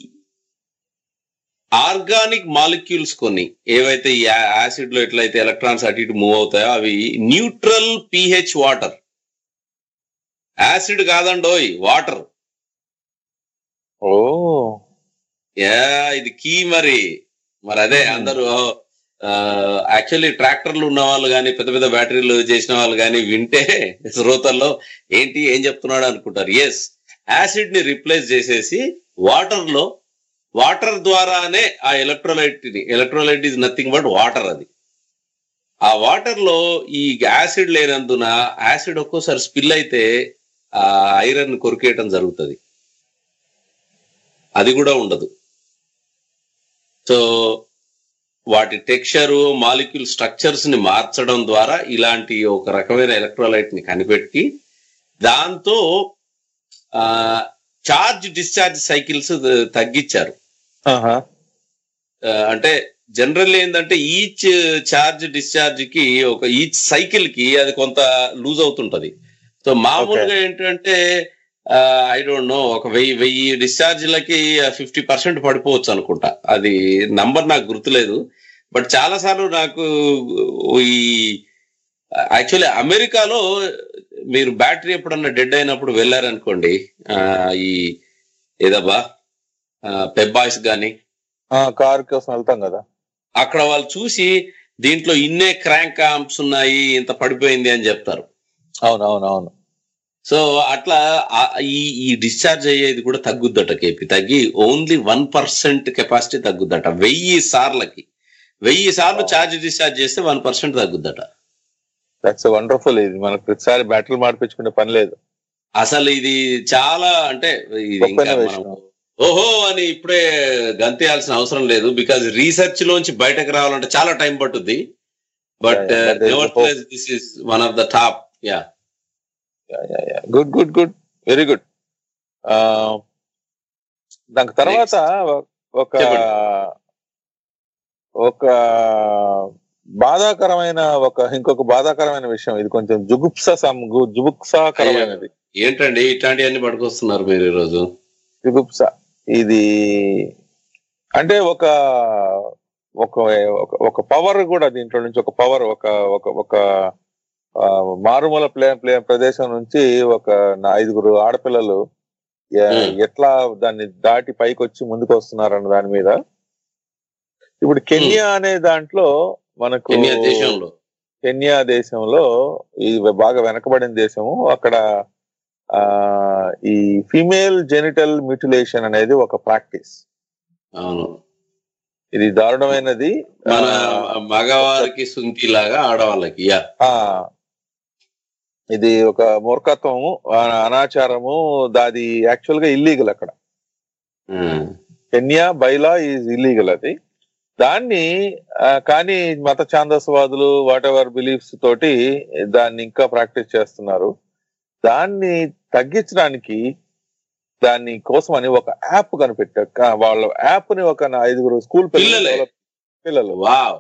ఆర్గానిక్ మాలిక్యూల్స్ కొన్ని ఏవైతే ఈ యాసిడ్ లో ఎట్లయితే ఎలక్ట్రాన్స్ అటు ఇటు మూవ్ అవుతాయో అవి న్యూట్రల్ pH వాటర్, యాసిడ్ కాదండోయ్, వాటర్. ఓ ఇది కీ. మరి అదే అందరూ యాక్చువల్లీ ట్రాక్టర్లు ఉన్న వాళ్ళు కానీ పెద్ద పెద్ద బ్యాటరీలు చేసిన వాళ్ళు కానీ వింటే శ్రోతల్లో ఏం చెప్తున్నాడు అనుకుంటారు. ఎస్, యాసిడ్ ని రిప్లేస్ చేసేసి వాటర్ ద్వారానే ఆ electrolyte is nothing but water. అది ఆ వాటర్ లో ఈ యాసిడ్ లేనందున యాసిడ్ ఒక్కోసారి స్పిల్ అయితే ఆ ఐరన్ కొరికేయటం జరుగుతుంది, అది కూడా ఉండదు. సో వాటి టెక్స్చరు, మాలిక్యూల్ స్ట్రక్చర్స్ ని మార్చడం ద్వారా ఇలాంటి ఒక రకమైన ఎలక్ట్రోలైట్ ని కనిపెట్టి దాంతో చార్జ్ డిశ్చార్జ్ సైకిల్స్ తగ్గించారు. అంటే జనరల్ ఏంటంటే ఈచ్ చార్జ్ డిశ్చార్జ్ కి ఈచ్ సైకిల్ కి అది కొంత లూజ్ అవుతుంటది. సో మామూలుగా ఏంటంటే ఐ డోంట్ నో, ఒక 1000 డిశ్చార్జ్లకి 50% పడిపోవచ్చు అనుకుంటా. అది నంబర్ నాకు గుర్తులేదు. బట్ చాలా సార్లు నాకు ఈ యాక్చువల్లీ అమెరికాలో మీరు బ్యాటరీ ఎప్పుడన్నా డెడ్ అయినప్పుడు వెళ్ళారనుకోండి, ఈ ఏదబ్బా పెబ్బాయ్స్ గాని కార్ కోసం వెళ్తాం కదా, అక్కడ వాళ్ళు చూసి దీంట్లో ఇన్నే క్రాంక్ ఆంప్స్ ఉన్నాయి, ఇంత పడిపోయింది అని చెప్తారు. అవునవునవును. సో అట్లా ఈ డిశ్చార్జ్ అయ్యేది కూడా తగ్గుద్దట కేపీ, తగ్గి ఓన్లీ 1% కెపాసిటీ తగ్గుద్దట. 1000 సార్లు ఛార్జ్ డిశ్చార్జ్ చేస్తే 1% తగ్గుద్దట. That's wonderful. ఇది మనకు ప్రతిసారి బ్యాటరీలు మార్పించుకునే పని లేదు అసలు. ఇది చాలా అంటే ఓహో అని ఇప్పుడే గంతేయాల్సిన అవసరం లేదు, బికాజ్ రీసెర్చ్ లోంచి బయటకు రావాలంటే చాలా టైం పట్టుద్ది. But this is one of the top. Good, very good. దాని తర్వాత ఒక బాధాకరమైన ఇంకొక బాధాకరమైన విషయం. ఇది కొంచెం జుగుప్సాకరమైనది. ఏంటండి ఇట్లాంటివన్నీ పట్టుకొస్తున్నారు మీరు ఈరోజు? జుగుప్స. ఇది అంటే ఒక ఒక పవర్ కూడా దీంట్లో నుంచి ఒక పవర్ ఒక మారుమూల ప్రదేశం నుంచి ఒక 5 ఆడపిల్లలు ఎట్లా దాన్ని దాటి పైకి వచ్చి ముందుకు వస్తున్నారన్న దాని మీద. ఇప్పుడు కెన్యా అనే దాంట్లో మనకు కెన్యా దేశంలో ఇది బాగా వెనకబడిన దేశము. అక్కడ ఈ ఫీమేల్ జెనిటల్ మ్యూటిలేషన్ అనేది ఒక ప్రాక్టీస్. అవును, ఇది దారుణమైనది. మన మగవారికి సుంకిలాగా ఆడవాళ్ళకి. ఇది ఒక మూర్ఖత్వము, అనాచారము. అది యాక్చువల్ గా ఇల్లీగల్ అక్కడ. కెన్యా బైలా ఈజ్ ఇల్లీగల్ అది. దాన్ని కానీ మత ఛాందసవాదులు వాట్ ఎవర్ బిలీఫ్స్ తోటి దాన్ని ఇంకా ప్రాక్టీస్ చేస్తున్నారు. దాన్ని తగ్గించడానికి దాని కోసం అని ఒక యాప్ కనిపెట్టాక వాళ్ళ యాప్ ని ఒక 5 స్కూల్ పిల్లలు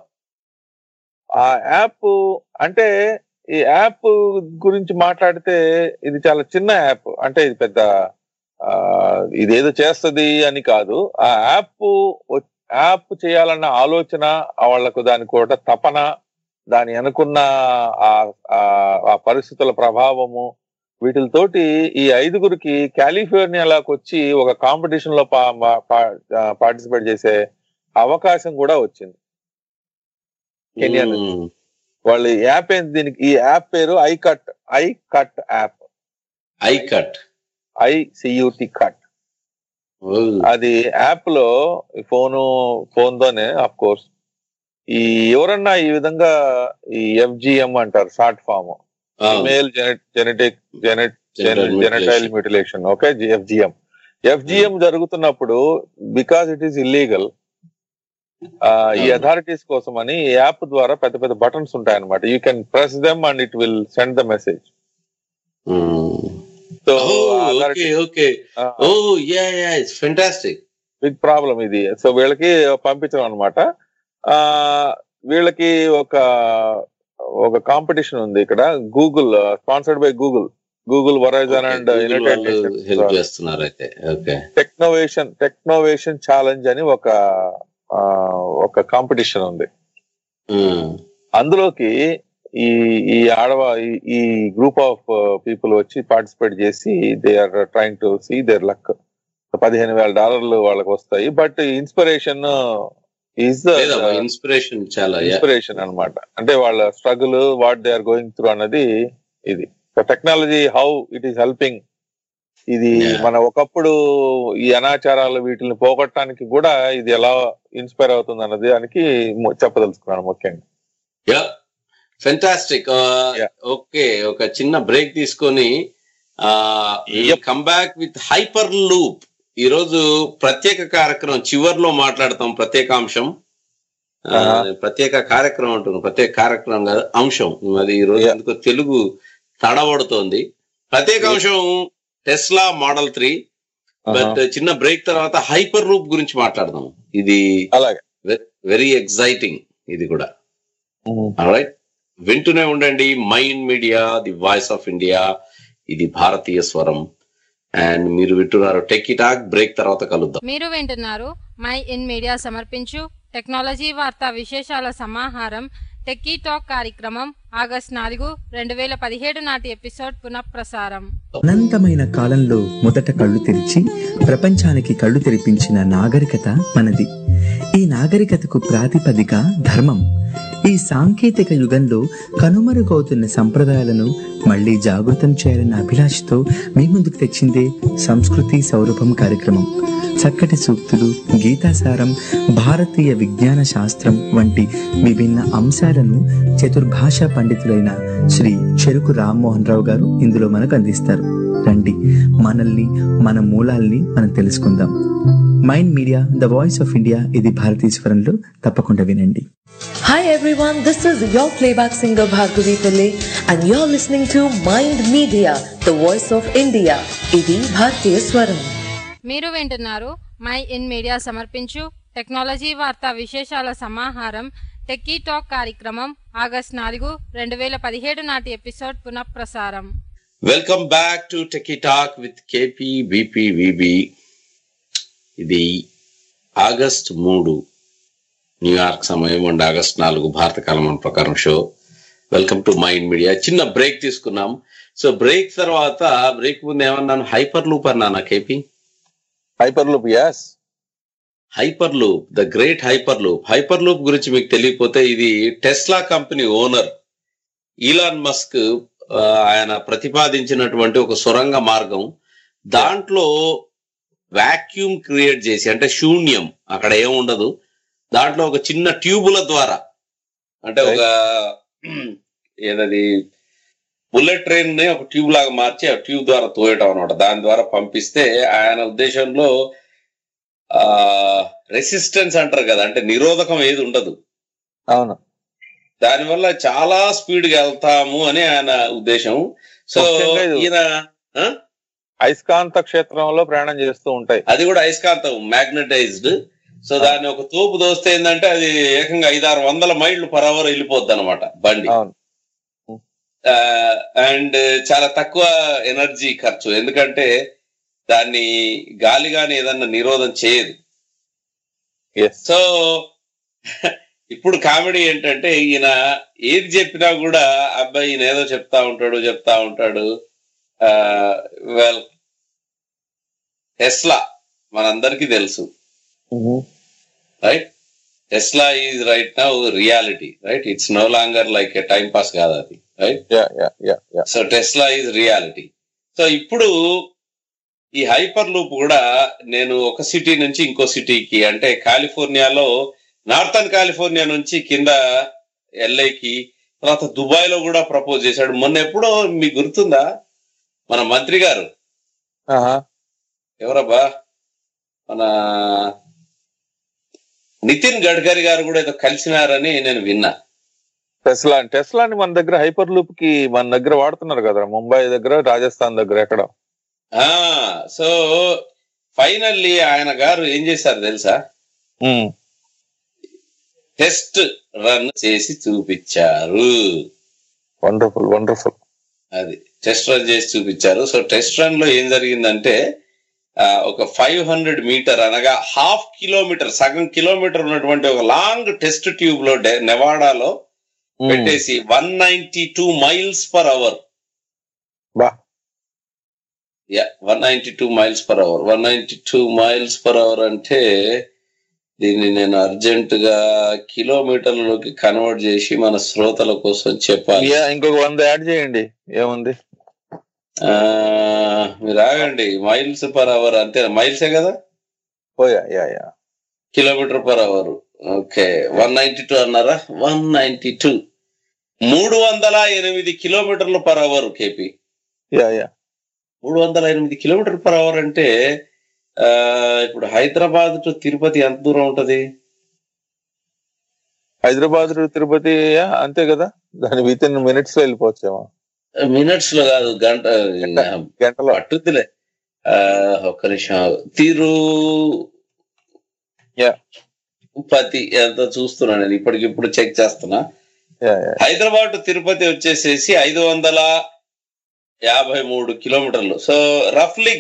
ఆ యాప్ అంటే ఈ యాప్ గురించి మాట్లాడితే ఇది చాలా చిన్న యాప్. అంటే ఇది పెద్ద ఇదేదో చేస్తుంది అని కాదు. ఆ యాప్ చేయాలన్న ఆలోచన వాళ్ళకు, దానికి కూడా తపన, దాని అనుకున్న ఆ పరిస్థితుల ప్రభావము, వీటితోటి ఈ 5 కాలిఫోర్నియాలోకి వచ్చి ఒక కాంపిటీషన్ లో పార్టిసిపేట్ చేసే అవకాశం కూడా వచ్చింది కెన్యా నుంచి. వాళ్ళ యాప్ ఏంటి? దీనికి ఈ యాప్ పేరు ఐకట్ యాప్. ICUT cut. అది యాప్ లో ఫోన్ తోనే ఆఫ్ కోర్స్ ఈ ఎవరన్నా ఈ విధంగా ఈ FGM అంటారు, short form, female genital mutilation. Okay, FGM జరుగుతున్నప్పుడు బికాస్ ఇట్ ఈస్ ఇల్లీగల్, ఈ అథారిటీస్ కోసం అని ఈ యాప్ ద్వారా పెద్ద పెద్ద బటన్స్ ఉంటాయన్నమాట. You can press them and it will send the message. So big problem ఇది. సో వీళ్ళకి పంపించడం అనమాట. వీళ్ళకి ఒక కాంపిటీషన్ ఉంది ఇక్కడ. Google sponsored by Google Verizon and United Nations Technovation Challenge అని ఒక కాంపిటీషన్ ఉంది. అందులోకి ఈ గ్రూప్ ఆఫ్ పీపుల్ వచ్చి పార్టిసిపేట్ చేసి they are trying to see their luck. $15,000 వాళ్ళకి వస్తాయి. బట్ ఇన్స్పిరేషన్ ఇన్స్పిరేషన్ అన్నమాట. అంటే వాళ్ళ struggle, what they are going through అన్నది ఇది. Technology how it is helping. ఇది మన ఒకప్పుడు ఈ అనాచారాలు వీటిని పోగొట్టడానికి కూడా ఇది ఎలా ఇన్స్పైర్ అవుతుంది అన్నది దానికి చెప్పదలుచుకున్నాను ముఖ్యంగా. ఫెంటాస్టిక్. ఓకే, ఒక చిన్న బ్రేక్ తీసుకొని come back with Hyperloop. ఈ రోజు ప్రత్యేక కార్యక్రమం చివర్లో మాట్లాడతాం. ప్రత్యేకాంశం, ప్రత్యేక కార్యక్రమం అంటున్నాం, ప్రత్యేక కార్యక్రమం కాదు, అంశం. అది ఈ రోజు ఎందుకో తెలుగు తడబడుతోంది. ప్రత్యేకాంశం టెస్లా మోడల్ 3. బట్ చిన్న బ్రేక్ తర్వాత హైపర్ లూప్ గురించి మాట్లాడదాం. ఇది వెరీ ఎక్సైటింగ్. ఇది కూడా రైట్. వింటూనే ఉండండి Mind Media, the voice of India. ఇది భారతీయ స్వరం. అండ్ మీరు వింటున్నారు టెక్కీ టాక్. బ్రేక్ తర్వాత కలుద్దాం. మీరు వింటున్నారు మై ఇన్ మీడియా సమర్పించు టెక్నాలజీ వార్తా విశేషాల సమాహారం టెక్కీ టాక్ కార్యక్రమం ఆగస్టు 4, 2017 నాటి ఎపిసోడ్ పునఃప్రసారం. అనంతమైన కాలంలో మొదట కళ్ళు తెరిచి ప్రపంచానికి కళ్ళు తెరిపించిన నాగరికత మనది. ఈ నాగరికతకు ప్రాతిపదిక ధర్మం. ఈ సాంకేతిక యుగంలో కనుమరుగవుతున్న సంప్రదాయాలను మళ్లీ జాగృతం చేయాలన్న అభిలాషతో మీ ముందుకు తెచ్చిందే సంస్కృతి సౌరభం కార్యక్రమం. చక్కటి సూక్తులు, గీతాసారం, భారతీయ విజ్ఞాన శాస్త్రం వంటి విభిన్న అంశాలను చతుర్భాషా పండితులైన శ్రీ చెరుకు రామ్మోహన్ రావు గారు ఇందులో మనకు అందిస్తారు. రండి, మనల్ని, మన మూలాల్ని మనం తెలుసుకుందాం. Mind Media, the voice of India. ఇది భారతీయ స్వరంలో. తప్పకుండా వినండి. Hi everyone, this is your playback singer Bhargavi Pillai and you're listening to Mind Media, the voice of India. ఇది భారతీయ స్వరం. మీరు వింటున్నారు మై ఇన్ మీడియా సమర్పించు టెక్నాలజీ వార్తా విశేషాల సమాహారం టెక్కీ టాక్ కార్యక్రమం ఆగస్టు 4, 2017 నాటి ఎపిసోడ్ పునఃప్రసారం. Welcome back to techie talk with KP BPVB. ఇది ఆగస్టు 3, న్యూయార్క్ సమయం అండ్ ఆగస్ట్ 4 భారత కాలమాన ప్రకారం షో. Welcome to Mind Media. చిన్న బ్రేక్ తీసుకున్నాం. సో బ్రేక్ తర్వాత బ్రేక్ ముందు ఏమన్నాను, హైపర్ లూప్ అన్నానా KP? Hyperloop, yes. Hyperloop, the great Hyperloop. Hyperloop గురించి మీకు తెలియకపోతే, ఇది Tesla company owner Elon Musk ఆయన ప్రతిపాదించినటువంటి ఒక సొరంగ మార్గం. దాంట్లో వాక్యూమ్ క్రియేట్ చేసి, అంటే శూన్యం, అక్కడ ఏముండదు, దాంట్లో ఒక చిన్న ట్యూబుల ద్వారా, అంటే ఒక ఏదది బుల్లెట్ ట్రైన్ ని ఒక ట్యూబ్ లాగా మార్చి ఆ ట్యూబ్ ద్వారా తోయటం అనమాట. దాని ద్వారా పంపిస్తే ఆయన ఉద్దేశంలో రెసిస్టెన్స్ అంటారు కదా, అంటే నిరోధకం ఏది ఉండదు. అవును. దానివల్ల చాలా స్పీడ్ గా వెళ్తాము అని ఆయన ఉద్దేశం. సో ఈయన అయస్కాంత క్షేత్రంలో ప్రయాణం చేస్తూ ఉంటాయి. అది కూడా అయస్కాంతం, మ్యాగ్నటైజ్డ్. సో దాన్ని ఒక తోపు దోస్తే ఏంటంటే అది ఏకంగా 500-600 మైళ్ళు పర్ అవర్ వెళ్ళిపోద్ది అనమాట బండి. అండ్ చాలా తక్కువ ఎనర్జీ ఖర్చు, ఎందుకంటే దాన్ని గాలి గాని ఏదన్నా నిరోధం చేయదు. సో ఇప్పుడు కామెడీ ఏంటంటే, ఈయన ఏది చెప్పినా కూడా అబ్బాయి ఈయన ఏదో చెప్తా ఉంటాడు. వెల్, టెస్లా మనందరికీ తెలుసు, right? Tesla is right now reality, right? It's no longer like a time pass కాదు అది, right? So Tesla is reality. So ఇప్పుడు ఈ హైపర్ లూప్ కూడా నేను ఒక సిటీ నుంచి ఇంకో సిటీకి, అంటే కాలిఫోర్నియాలో నార్థన్ కాలిఫోర్నియా నుంచి కింద ఎల్ఐకి, తర్వాత దుబాయ్ లో కూడా ప్రపోజ్ చేశాడు. మొన్న ఎప్పుడో మీకు గుర్తుందా, మన మంత్రి గారు ఎవరబ్బా, మన నితిన్ గడ్కరీ గారు కూడా ఏదో కలిసినారని నేను విన్నా. టెస్లాని మన దగ్గర హైపర్ లూప్ కి మన దగ్గర వాడుతున్నారు కదా, ముంబై దగ్గర, రాజస్థాన్ దగ్గర, ఎక్కడ. సో ఫైనల్లీ ఆయన గారు ఏం చేశారు తెలుసా, టెస్ట్ రన్ చేసి చూపించారు. వండర్ఫుల్. అది టెస్ట్ రన్ చేసి చూపించారు. సో టెస్ట్ రన్ లో ఏం జరిగిందంటే, ఒక 500 మీటర్ అనగా 1/2 కిలోమీటర్, సగం కిలోమీటర్ ఉన్నటువంటి ఒక లాంగ్ టెస్ట్ ట్యూబ్ లో నెవాడాలో పెట్టేసి 192 miles per hour. 192 miles per hour. 192 miles per hour అంటే దీన్ని నేను అర్జెంట్ గా కిలోమీటర్లలోకి కన్వర్ట్ చేసి మన శ్రోతల కోసం చెప్పాలి. ఇంకొక 100 యాడ్ చేయండి, ఏముంది. మీరు ఆగండి. మైల్స్ పర్ అవర్ అంతే, మైల్సే కదా, కిలోమీటర్ పర్ అవర్. ఓకే, 192 అన్నారా? 192 308 కిలోమీటర్లు per hour KP. 308 kilometre per hour అంటే ఇప్పుడు హైదరాబాద్ టు తిరుపతి ఎంత దూరం ఉంటది? హైదరాబాద్ టు తిరుపతి అంతే కదా, దాని విత్ ఇన్ మినిట్స్ లో వెళ్ళిపోవచ్చేమో. మినిట్స్ లో కాదు, గంటలో పట్టుద్దిలే. ఒక్క నిమిషం. తిరుపతి ఎంత చూస్తున్నా నేను, ఇప్పటికిప్పుడు చెక్ చేస్తున్నా. హైదరాబాద్ టు తిరుపతి వచ్చేసేసి 553 కిలోమీటర్లు. సో రఫ్లీ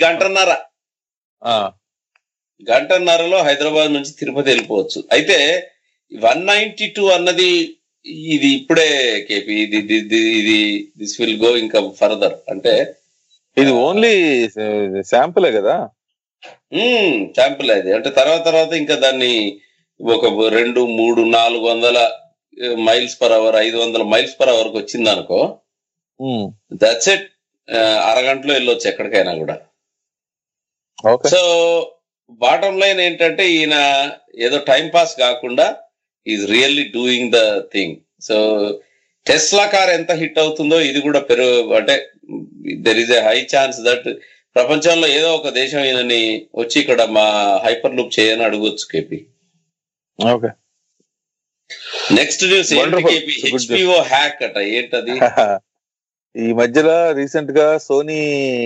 గంటన్నరలో హైదరాబాద్ నుంచి తిరుపతి వెళ్ళిపోవచ్చు. అయితే 192 అన్నది ఇది ఇప్పుడే కేపీ, ఇది దిస్ విల్ గో ఇంకా ఫర్దర్. అంటే ఇది ఓన్లీ శాంపులే కదా, శాంపుల్ అది. అంటే తర్వాత ఇంకా దాన్ని ఒక 2, 3, 400 miles per hour, 500 miles per hour కి వచ్చింది అనుకో, దట్స్ ఇట్. అరగంటలో వెళ్ళొచ్చు ఎక్కడికైనా కూడా. సో బాటమ్ లైన్ ఏంటంటే, ఈయన ఏదో టైం పాస్ కాకుండా is really doing the thing. So Tesla car ఎంత హిట్ అవుతుందో ఇది కూడా అంటే there is a high chance that ప్రపంచంలో ఏదో ఒక దేశం ఈయనని వచ్చి ఇక్కడ మా హైపర్ లూప్ చేయని అడగొచ్చు KP. Okay, next news KP, HPO hack అట. ఏంటది? ఈ మధ్యలో రీసెంట్ గా సోనీ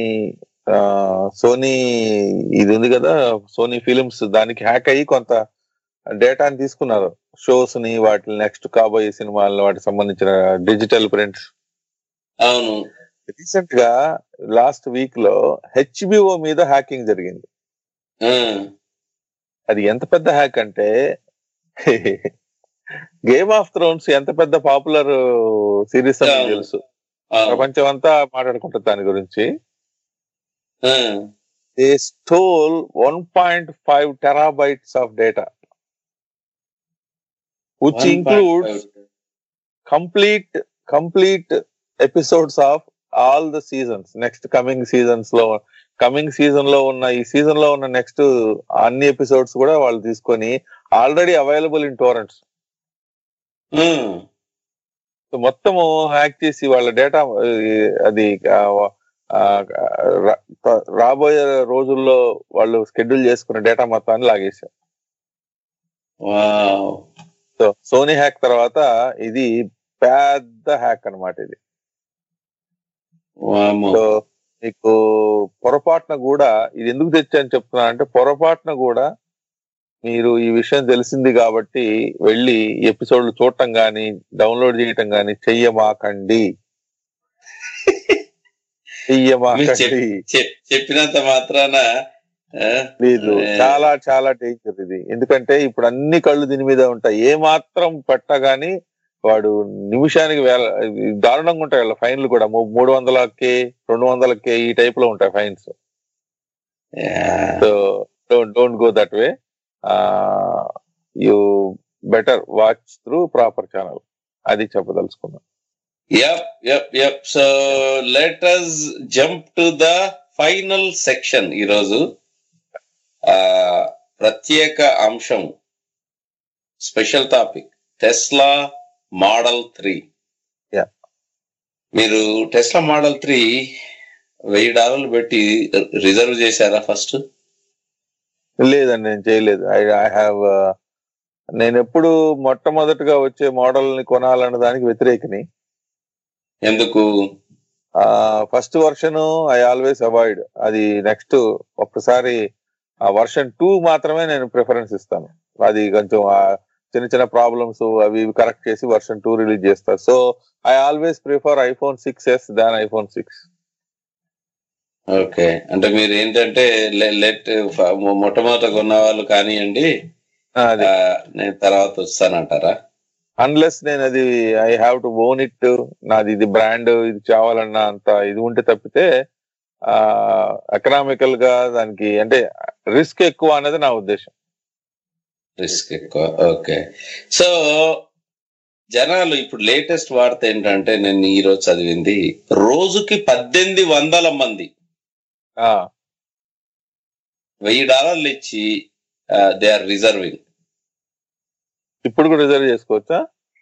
ఇది ఉంది కదా, సోనీ ఫిలిమ్స్, దానికి హ్యాక్ అయ్యి కొంత డేటాని తీసుకున్నారు, షోస్ ని, వాటి నెక్స్ట్ కాబోయే సినిమాలను, వాటికి సంబంధించిన డిజిటల్ ప్రింట్స్. అవును. రీసెంట్ గా లాస్ట్ వీక్ లో హెచ్బిఓ మీద హ్యాకింగ్ జరిగింది. అది ఎంత పెద్ద హ్యాక్ అంటే గేమ్ ఆఫ్ థ్రోన్స్ ఎంత పెద్ద పాపులర్ సిరీస్ అని మీకు తెలుసు. ప్రపంచం అంతా మాట్లాడుకుంటుంది దాని గురించి. They stole 1.5 terabytes of data, which includes complete episodes of all the seasons. Next coming season లో ఉన్న ఈ సీజన్ లో ఉన్న నెక్స్ట్ అన్ని ఎపిసోడ్స్ కూడా వాళ్ళు తీసుకొని ఆల్రెడీ అవైలబుల్ ఇన్ టోరెంట్స్. మొత్తము హ్యాక్ చేసి వాళ్ళ డేటా అది రాబోయే రోజుల్లో వాళ్ళు షెడ్యూల్ చేసుకున్న డేటా మొత్తాన్ని లాగేశారు. సో సోనీ హ్యాక్ తర్వాత ఇది పెద్ద హ్యాక్ అన్నమాట ఇది. సో మీకు పొరపాటున కూడా ఇది ఎందుకు తెచ్చాను చెప్తున్నా అంటే, పొరపాటున కూడా మీరు ఈ విషయం తెలిసింది కాబట్టి వెళ్ళి ఎపిసోడ్లు చూడటం గానీ డౌన్లోడ్ చేయటం గానీ చెయ్యమాకండి. చెప్పినంత మాత్రాన లేదు, చాలా చాలా డేంజర్ ఇది. ఎందుకంటే ఇప్పుడు అన్ని కళ్ళు దీని మీద ఉంటాయి. ఏ మాత్రం పెట్టగాని వాడు నిమిషానికి దారుణంగా ఉంటాయి వాళ్ళ ఫైన్లు కూడా. 300K 200K ఈ టైప్ లో ఉంటాయి fines. So don't go that way. You better watch through proper channel. అది చెప్పదలుచుకున్నాను. Yep. So let us jump to the final section. ఈరోజు ప్రత్యేక అంశం, స్పెషల్ టాపిక్, టెస్లా మోడల్ 3. మీరు టెస్లా మోడల్ 3 $1000 పెట్టి రిజర్వ్ చేశారా ఫస్ట్? లేదండి, నేను చేయలేదు. ఐ హ్యావ్ నేను ఎప్పుడు మొట్టమొదటిగా వచ్చే మోడల్ ని కొనాలన్న దానికి వ్యతిరేకిని. ఎందుకు? First version I always avoid. అది నెక్స్ట్ ఒక్కసారి వర్షన్ 2 మాత్రమే నేను ప్రిఫరెన్స్ ఇస్తాను. అది కొంచెం చిన్న చిన్న ప్రాబ్లమ్స్ అవి కరెక్ట్ చేసి వర్షన్ 2 రిలీజ్ చేస్తారు. So I always prefer iPhone 6s than iPhone 6. ఓకే, అంటే మీరు ఏంటంటే మొట్టమొదట కొన్న వాళ్ళు కానివ్వండి, నేను తర్వాత వస్తానంటారా? అన్లెస్ నేను అది I have to own it, నాది ఇది బ్రాండ్, ఇది కావాలన్న అంత ఇది ఉంటే తప్పితే ఎకనామికల్ గా దానికి అంటే రిస్క్ ఎక్కువ అనేది నా ఉద్దేశం. రిస్క్ ఎక్కువ, ఓకే. సో జనాలు ఇప్పుడు లేటెస్ట్ వార్త ఏంటంటే, నేను ఈ రోజు చదివింది, రోజుకి 1800 మంది $1000 ఇచ్చి దే ఆర్ రిజర్వింగ్. ఇప్పుడు కూడా రిజర్వ్ చేసుకోవచ్చా?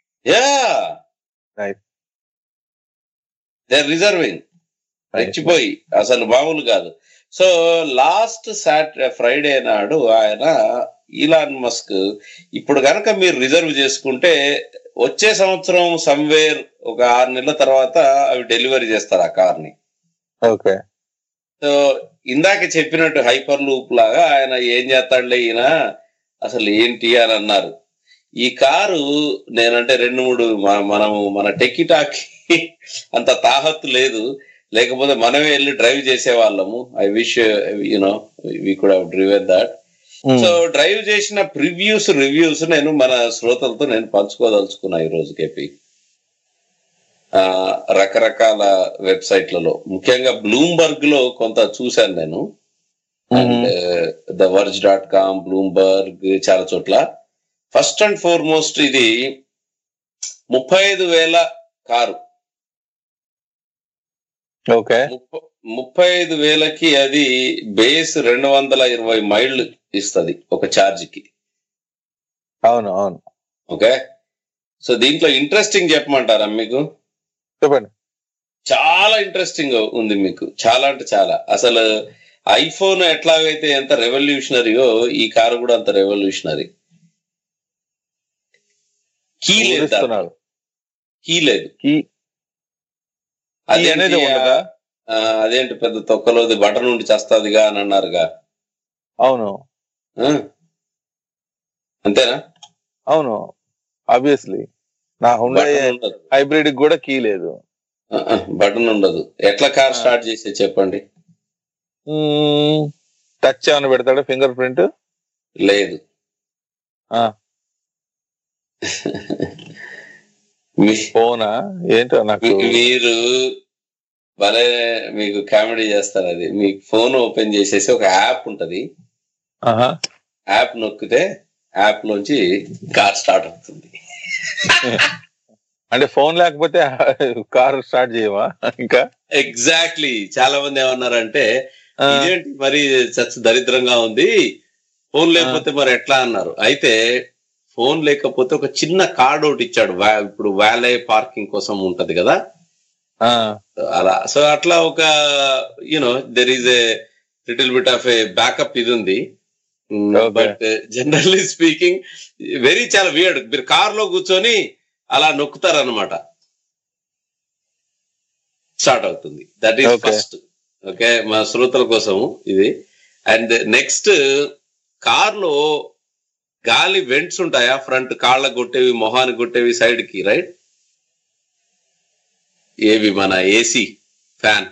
They are reserving. రెచ్చిపోయి అసలు మామూలు కాదు. సో లాస్ట్ ఫ్రైడే నాడు ఆయన ఈలాన్ మస్క్, ఇప్పుడు కనుక మీరు రిజర్వ్ చేసుకుంటే వచ్చే సంవత్సరం సమ్వేర్ ఒక 6 నెలల తర్వాత అవి డెలివరీ చేస్తారు ఆ కార్ని. ఓకే. సో ఇందాక చెప్పినట్టు హైపర్ లూప్ లాగా ఆయన ఏం చేస్తాడులే ఈయన, అసలు ఏంటి అని అన్నారు. ఈ కారు నేనంటే 2-3 మన టెక్కిటాకి అంత తాహత్తు లేదు, లేకపోతే మనమే వెళ్ళి డ్రైవ్ చేసే వాళ్ళము. I wish you know we could have driven that. So drive చేసిన రివ్యూస్ నేను మన శ్రోతలతో నేను పంచుకోదలుచుకున్నా ఈ రోజు. కేపీ రకరకాల వెబ్సైట్లలో, ముఖ్యంగా బ్లూంబర్గ్ లో కొంత చూశాను నేను, అండ్ theverge.com, బ్లూంబర్గ్, చాలా చోట్ల. ఫస్ట్ అండ్ ఫార్మోస్ట్ ఇది 35,000 కారు. ఓకే. 35,000కి అది బేస్ 220 మైళ్ళు ఇస్తుంది ఒక ఛార్జ్ కి. అవును అవును. ఓకే. సో దీంట్లో ఇంట్రెస్టింగ్ చెప్పమంటారా మీకు? చెప్పండి. చాలా ఇంట్రెస్టింగ్ ఉంది మీకు, చాలా అంటే చాలా. అసలు ఐఫోన్ ఎట్లాగైతే ఎంత రెవల్యూషనరీయో ఈ కారు కూడా అంత రెవల్యూషనరీ. కీ లేదు. అదేంటి పెద్ద తొక్కలోది బటన్ నుండి చేస్తాదిగా అని అన్నారుగా. అవును. అంతేనా? అవును, ఆబ్వియస్లీ. నా హుండాయ్ హైబ్రిడ్ కూడా కీ లేదు, బటన్ ఉండదు. ఎట్లా కార్ స్టార్ట్ చేసే చెప్పండి. టచ్ ఏమైనా పెడతాడా? ఫింగర్ ప్రింట్ లేదు. ఫోనా ఏంటో నాకు మీరు భలే మీకు కామెడీ చేస్తారు. అది మీ ఫోన్ ఓపెన్ చేసేసి ఒక యాప్ ఉంటది, యాప్ నొక్కితే యాప్ నుంచి కార్ స్టార్ట్ అవుతుంది. అంటే ఫోన్ లేకపోతే కార్ స్టార్ట్ చేయవా? ఇంకా ఎగ్జాక్ట్లీ. చాలా మంది ఏమన్నారంటే ఇదేంటి మరి చచ్చ దరిద్రంగా ఉంది, ఫోన్ లేకపోతే మరి ఎట్లా అన్నారు. అయితే ఫోన్ లేకపోతే ఒక చిన్న కార్డ్ ఒకటి ఇచ్చాడు. ఇప్పుడు వ్యాలే పార్కింగ్ కోసం ఉంటది కదా అలా. సో అట్లా ఒక you know there is a little bit of a backup ఇది ఉంది. బట్ జనరల్లీ స్పీకింగ్ వెరీ చాలా వియర్డ్. మీరు కార్ లో కూర్చొని అలా నొక్కుతారనమాట, స్టార్ట్ అవుతుంది. That is first. ఓకే, మా శ్రోతల కోసం ఇది. అండ్ నెక్స్ట్, కార్ లో గాలి వెంట్స్ ఉంటాయా? ఫ్రంట్ కాళ్ళకు కొట్టేవి, మొహానికి కొట్టేవి, సైడ్ కి, రైట్? ఏవి మన ఏసీ ఫ్యాన్,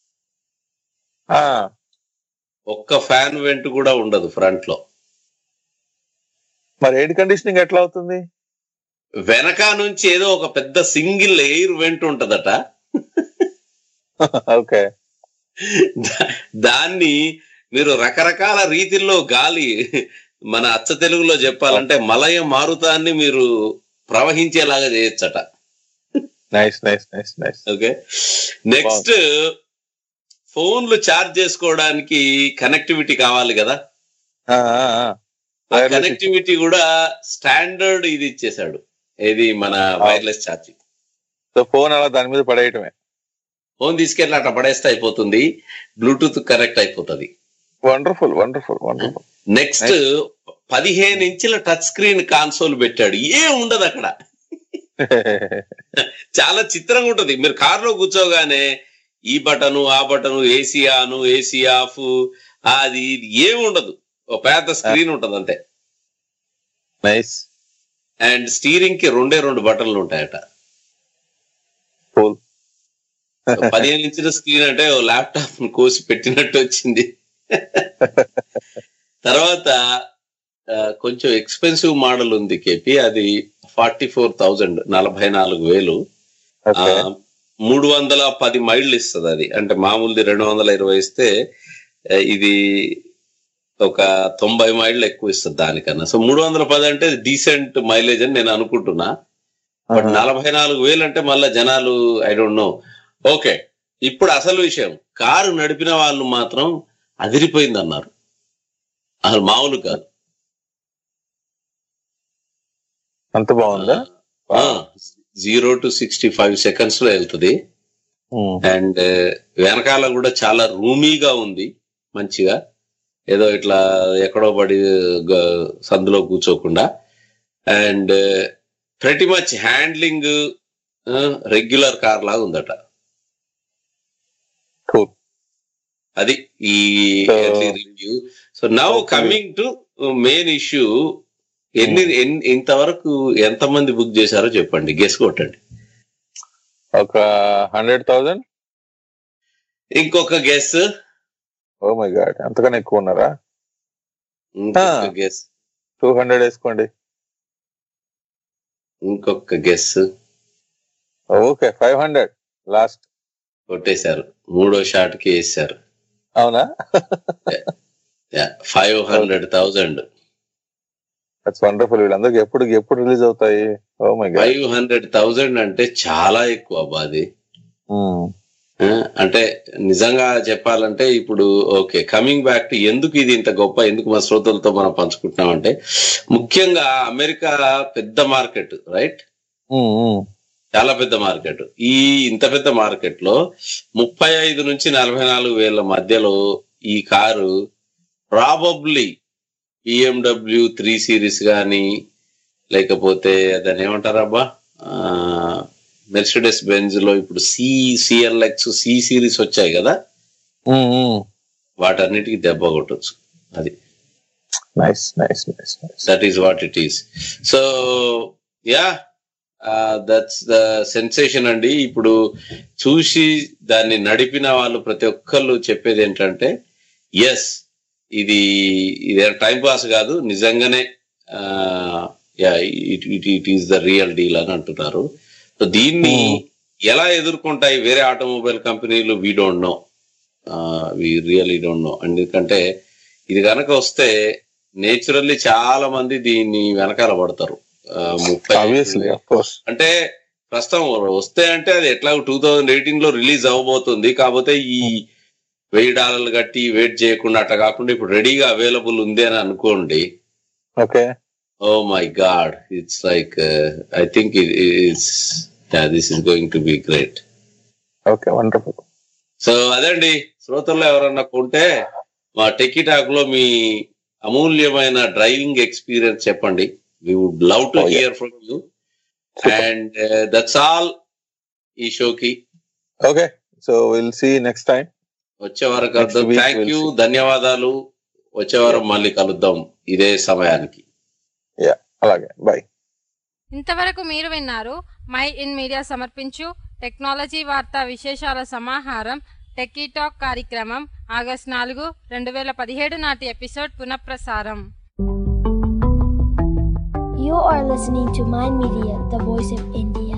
ఒక్క ఫ్యాన్ వెంట్ కూడా ఉండదు ఫ్రంట్ లో. మరి ఎయిర్ కండిషనింగ్ ఎట్లా అవుతుంది? వెనక నుంచి ఏదో ఒక పెద్ద సింగిల్ ఎయిర్ వెంట్ ఉంటదట. ఓకే, దాన్ని మీరు రకరకాల రీతిల్లో గాలి, మన అచ్చ తెలుగులో చెప్పాలంటే మలయ మారుతాన్ని మీరు ప్రవహించేలాగా చేయొచ్చట. Nice nice nice nice. Okay, next, ఫోన్లు ఛార్జ్ చేసుకోవడానికి కనెక్టివిటీ కావాలి కదా. ఆ కనెక్టివిటీ కూడా స్టాండర్డ్ ఇది ఇచ్చేసాడు. ఇది మన వైర్లెస్ ఛార్జింగ్. సో ఫోన్ అలా దాని మీద పడేయటమే, ఫోన్ తీసుకెళ్ళి అట్లా పడేస్తే అయిపోతుంది, బ్లూటూత్ కనెక్ట్ అయిపోతుంది. Wonderful wonderful wonderful. నెక్స్ట్, 15 ఇంచుల టచ్ స్క్రీన్ కాన్సోల్ పెట్టాడు. ఏం ఉండదు అక్కడ. చాలా చిత్రంగా ఉంటుంది. మీరు కారులో కూర్చోగానే ఈ బటను ఆ button, AC on AC off, అది ఇది ఏమి ఉండదు. ఒక పెద్ద స్క్రీన్ ఉంటుంది అంతే. నైస్. అండ్ స్టీరింగ్ కి 2 బటన్లు ఉంటాయట. 15 ఇంచుల స్క్రీన్ అంటే ల్యాప్టాప్ కోసి పెట్టినట్టు వచ్చింది. తర్వాత కొంచెం ఎక్స్పెన్సివ్ మోడల్ ఉంది కేపీ, అది 44,000, 44,000, 310 మైళ్ళు ఇస్తుంది. అది అంటే మామూలుది 220 ఇస్తే ఇది ఒక 90 మైళ్ళు ఎక్కువ ఇస్తుంది దానికన్నా. సో 310 అంటే డీసెంట్ మైలేజ్ అని నేను అనుకుంటున్నా. బట్ 44,000 అంటే మళ్ళీ జనాలు ఐ డోంట్ నో. ఓకే, ఇప్పుడు అసలు విషయం, కారు నడిపిన వాళ్ళు మాత్రం అదిరిపోయింది అన్నారు. అసలు మామూలు కాదు, అంత బాగుందా? 0 to 65 seconds లో వెళ్తుంది. అండ్ వెనకాల కూడా చాలా రూమీగా ఉంది, మంచిగా ఏదో ఇట్లా ఎక్కడో పడి సందులో కూర్చోకుండా. And pretty much handling regular car లాగా ఉందట. అది ఈ review. So now coming to main issue. ఇంతవరకు ఎంతమంది బుక్ చేశారో చెప్పండి, గెస్ కొట్టండి. ఒక 100,000. ఇంకొక గెస్. ఓ మై గాడ్, అంతకన్నా ఎక్కువ ఉన్నారా? ఇంకొక గెస్. 200 వేసుకోండి. ఇంకొక గెస్. Okay, 500 last. కొట్టేశారు, 3వ షాట్ కి వేసారు. అవునా? 500,000. That's wonderful. వీళ్ళందరికి ఎప్పుడు రిలీజ్ అవుతాయి? ఓ మై గాడ్, 500,000 అంటే చాలా ఎక్కువ అబ్బా అది. అంటే నిజంగా చెప్పాలంటే ఇప్పుడు ఓకే, కమింగ్ బ్యాక్ టు ఎందుకు ఇది ఇంత గొప్ప, ఎందుకు మా శ్రోతలతో మనం పంచుకుంటున్నాం అంటే, ముఖ్యంగా అమెరికా పెద్ద మార్కెట్, రైట్? చాలా పెద్ద మార్కెట్. ఈ ఇంత పెద్ద మార్కెట్ లో 35 నుంచి 44,000 మధ్యలో ఈ కారు ప్రాబబ్లీ BMW 3 Series కానీ, లేకపోతే దాన్ని ఏమంటారబ్బా, మెర్సిడెస్ బెంజ్ లో ఇప్పుడు CLX C సిరీస్ వచ్చాయి కదా, వాటన్నిటికీ దెబ్బ కొట్టచ్చు. అది that is what it is. So ya, that's the sensation అండి. ఇప్పుడు చూసి దాన్ని నడిపిన వాళ్ళు ప్రతి ఒక్కళ్ళు చెప్పేది ఏంటంటే, ఎస్ ఇది టైం పాస్ కాదు, నిజంగానే ya it is the real deal అని అంటున్నారు. సో దీన్ని ఎలా ఎదుర్కొంటాయి వేరే ఆటోమొబైల్ కంపెనీలు? We don't know, we really don't know. ఎందుకంటే ఇది కనుక వస్తే నేచురల్లీ చాలా మంది దీన్ని వెనకాల పడతారు. 30 అంటే ప్రస్తుతం వస్తే అంటే అది ఎట్లా 2018 లో రిలీజ్ అవ్వబోతుంది. కాకపోతే ఈ $1000 కట్టి వెయిట్ చేయకుండా అట్లా కాకుండా ఇప్పుడు రెడీగా అవైలబుల్ ఉంది అని అనుకోండి. Okay, oh my God, it's like I think this is going to be great. Okay, wonderful. So అదండి, శ్రోతల్లో ఎవరన్నా కొంటే మా టెక్కీ టాక్ లో మీ అమూల్యమైన డ్రైవింగ్ ఎక్స్పీరియన్స్ చెప్పండి. We would love to hear from you. And that's all ఈ షోకి. Okay, so will see next time. వచ్చే వారం కలుద్దాం. థ్యాంక్ యూ, ధన్యవాదాలు. వచ్చే వారం మళ్ళీ కలుద్దాం ఇదే సమయానికి. అలాగే, బాయ్. ఇంతవరకు మీరు విన్నారు మై ఇన్ మీడియా సమర్పించు టెక్నాలజీ వార్తా విశేషాల సమాహారం టెక్కీ టాక్ కార్యక్రమం ఆగస్టు 4, 2017 నాటి ఎపిసోడ్ పునఃప్రసారం. You are listening to Mind Media, the voice of India.